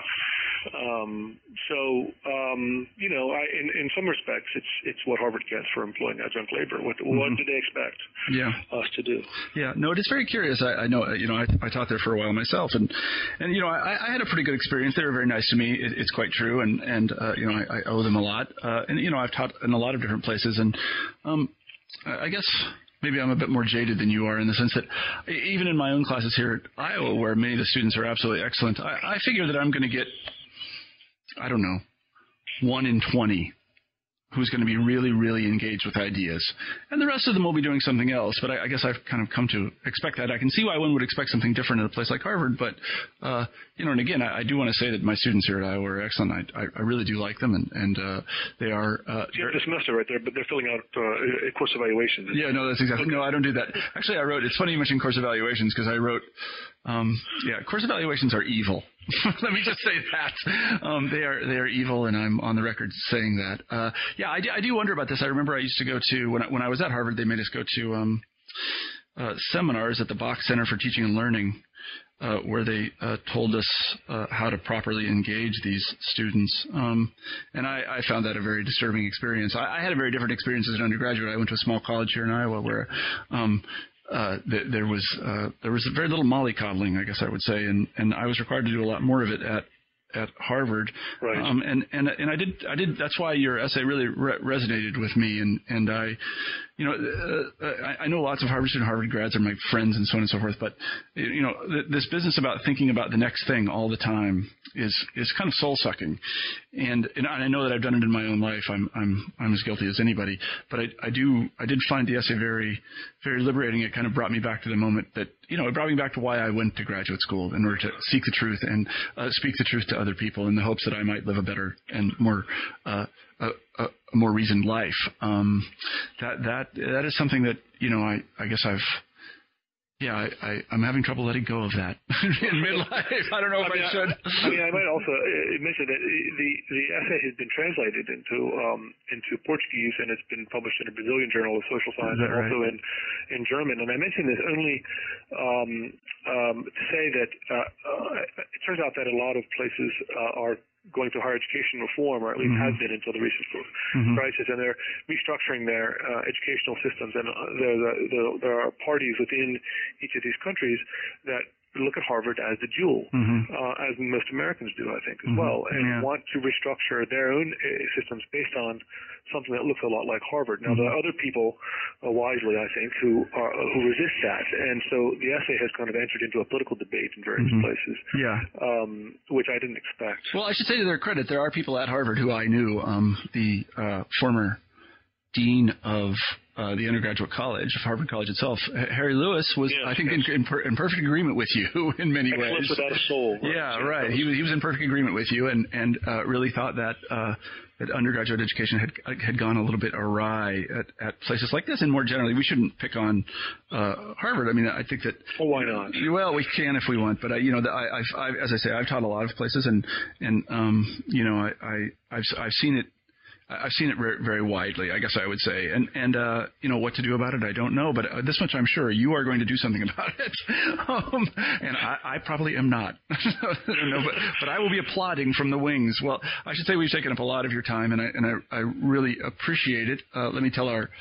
In some respects, it's what Harvard gets for employing adjunct labor. What do they expect us to do? Yeah, no, it is very curious. I know, I taught there for a while myself, and I had a pretty good experience. They were very nice to me. It's quite true, and I owe them a lot. I've taught in a lot of different places, and I guess maybe I'm a bit more jaded than you are in the sense that even in my own classes here at Iowa, where many of the students are absolutely excellent, I figure that I'm going to get, 1 in 20 who's going to be really, really engaged with ideas. And the rest of them will be doing something else. But I guess I've kind of come to expect that. I can see why one would expect something different at a place like Harvard. But, and again, I do want to say that my students here at Iowa are excellent. I really do like them. And they are... you have the semester right there, but they're filling out course evaluations. Yeah, no, that's exactly... No, I don't do that. Actually, it's funny you mentioned course evaluations because I wrote... course evaluations are evil. Let me just say that. They are evil, and I'm on the record saying that. I do wonder about this. I remember I used to go to, when I was at Harvard, they made us go to seminars at the Bach Center for Teaching and Learning, where they told us how to properly engage these students. And I found that a very disturbing experience. I had a very different experience as an undergraduate. I went to a small college here in Iowa where there was very little mollycoddling, I guess I would say, and I was required to do a lot more of it at Harvard. Right. And I did. That's why your essay really resonated with me, and I know lots of Harvard students, Harvard grads are my friends and so on and so forth, but this business about thinking about the next thing all the time is kind of soul sucking, and I know that I've done it in my own life. I'm as guilty as anybody, but I did find the essay very, very liberating. It kind of brought me back to the moment that it brought me back to why I went to graduate school, in order to seek the truth and speak the truth to other people in the hopes that I might live a better and more a more reasoned life. That is something that I guess I'm having trouble letting go of that in midlife. I don't know if I should. I might also mention that the essay has been translated into Portuguese, and it's been published in a Brazilian Journal of Social Science, and also in German. And I mention this only to say that it turns out that a lot of places are going through higher education reform, or at least have been until the recent crisis, and they're restructuring their educational systems. And there are parties within each of these countries that look at Harvard as the jewel, as most Americans do, I think, as well, and want to restructure their own systems based on something that looks a lot like Harvard. Now, there are other people, wisely, I think, who resist that, and so the essay has kind of entered into a political debate in various places, which I didn't expect. Well, I should say to their credit, there are people at Harvard who I knew. The former dean of the undergraduate college, of Harvard College itself, Harry Lewis, was, I think, in perfect agreement with you in many ways. Without a soul. Right? Yeah, right. He was in perfect agreement with you, and really thought that that undergraduate education had gone a little bit awry at places like this, and more generally, we shouldn't pick on Harvard. I mean, I think that. Well, why not? Well, we can if we want, but I've as I say, I've taught a lot of places, and I've seen it. I've seen it very, very widely, I guess I would say. And what to do about it, I don't know. But this much I'm sure, you are going to do something about it. And I probably am not. No, but I will be applauding from the wings. Well, I should say we've taken up a lot of your time, and I really appreciate it. Let me tell our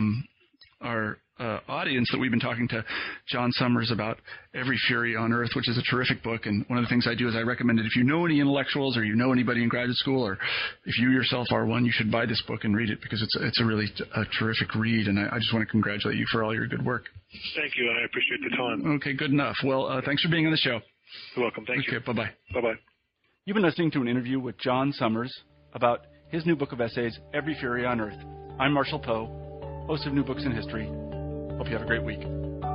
audience that we've been talking to John Summers about Every Fury on Earth, which is a terrific book. And one of the things I do is I recommend it. If you know any intellectuals or you know anybody in graduate school, or if you yourself are one, you should buy this book and read it, because it's a really terrific read. And I just want to congratulate you for all your good work. Thank you, and I appreciate the time. Okay, good enough. Well, thanks for being on the show. You're welcome. Thank you. Okay, bye-bye. Bye-bye. You've been listening to an interview with John Summers about his new book of essays, Every Fury on Earth. I'm Marshall Poe, host of New Books in History. Hope you have a great week.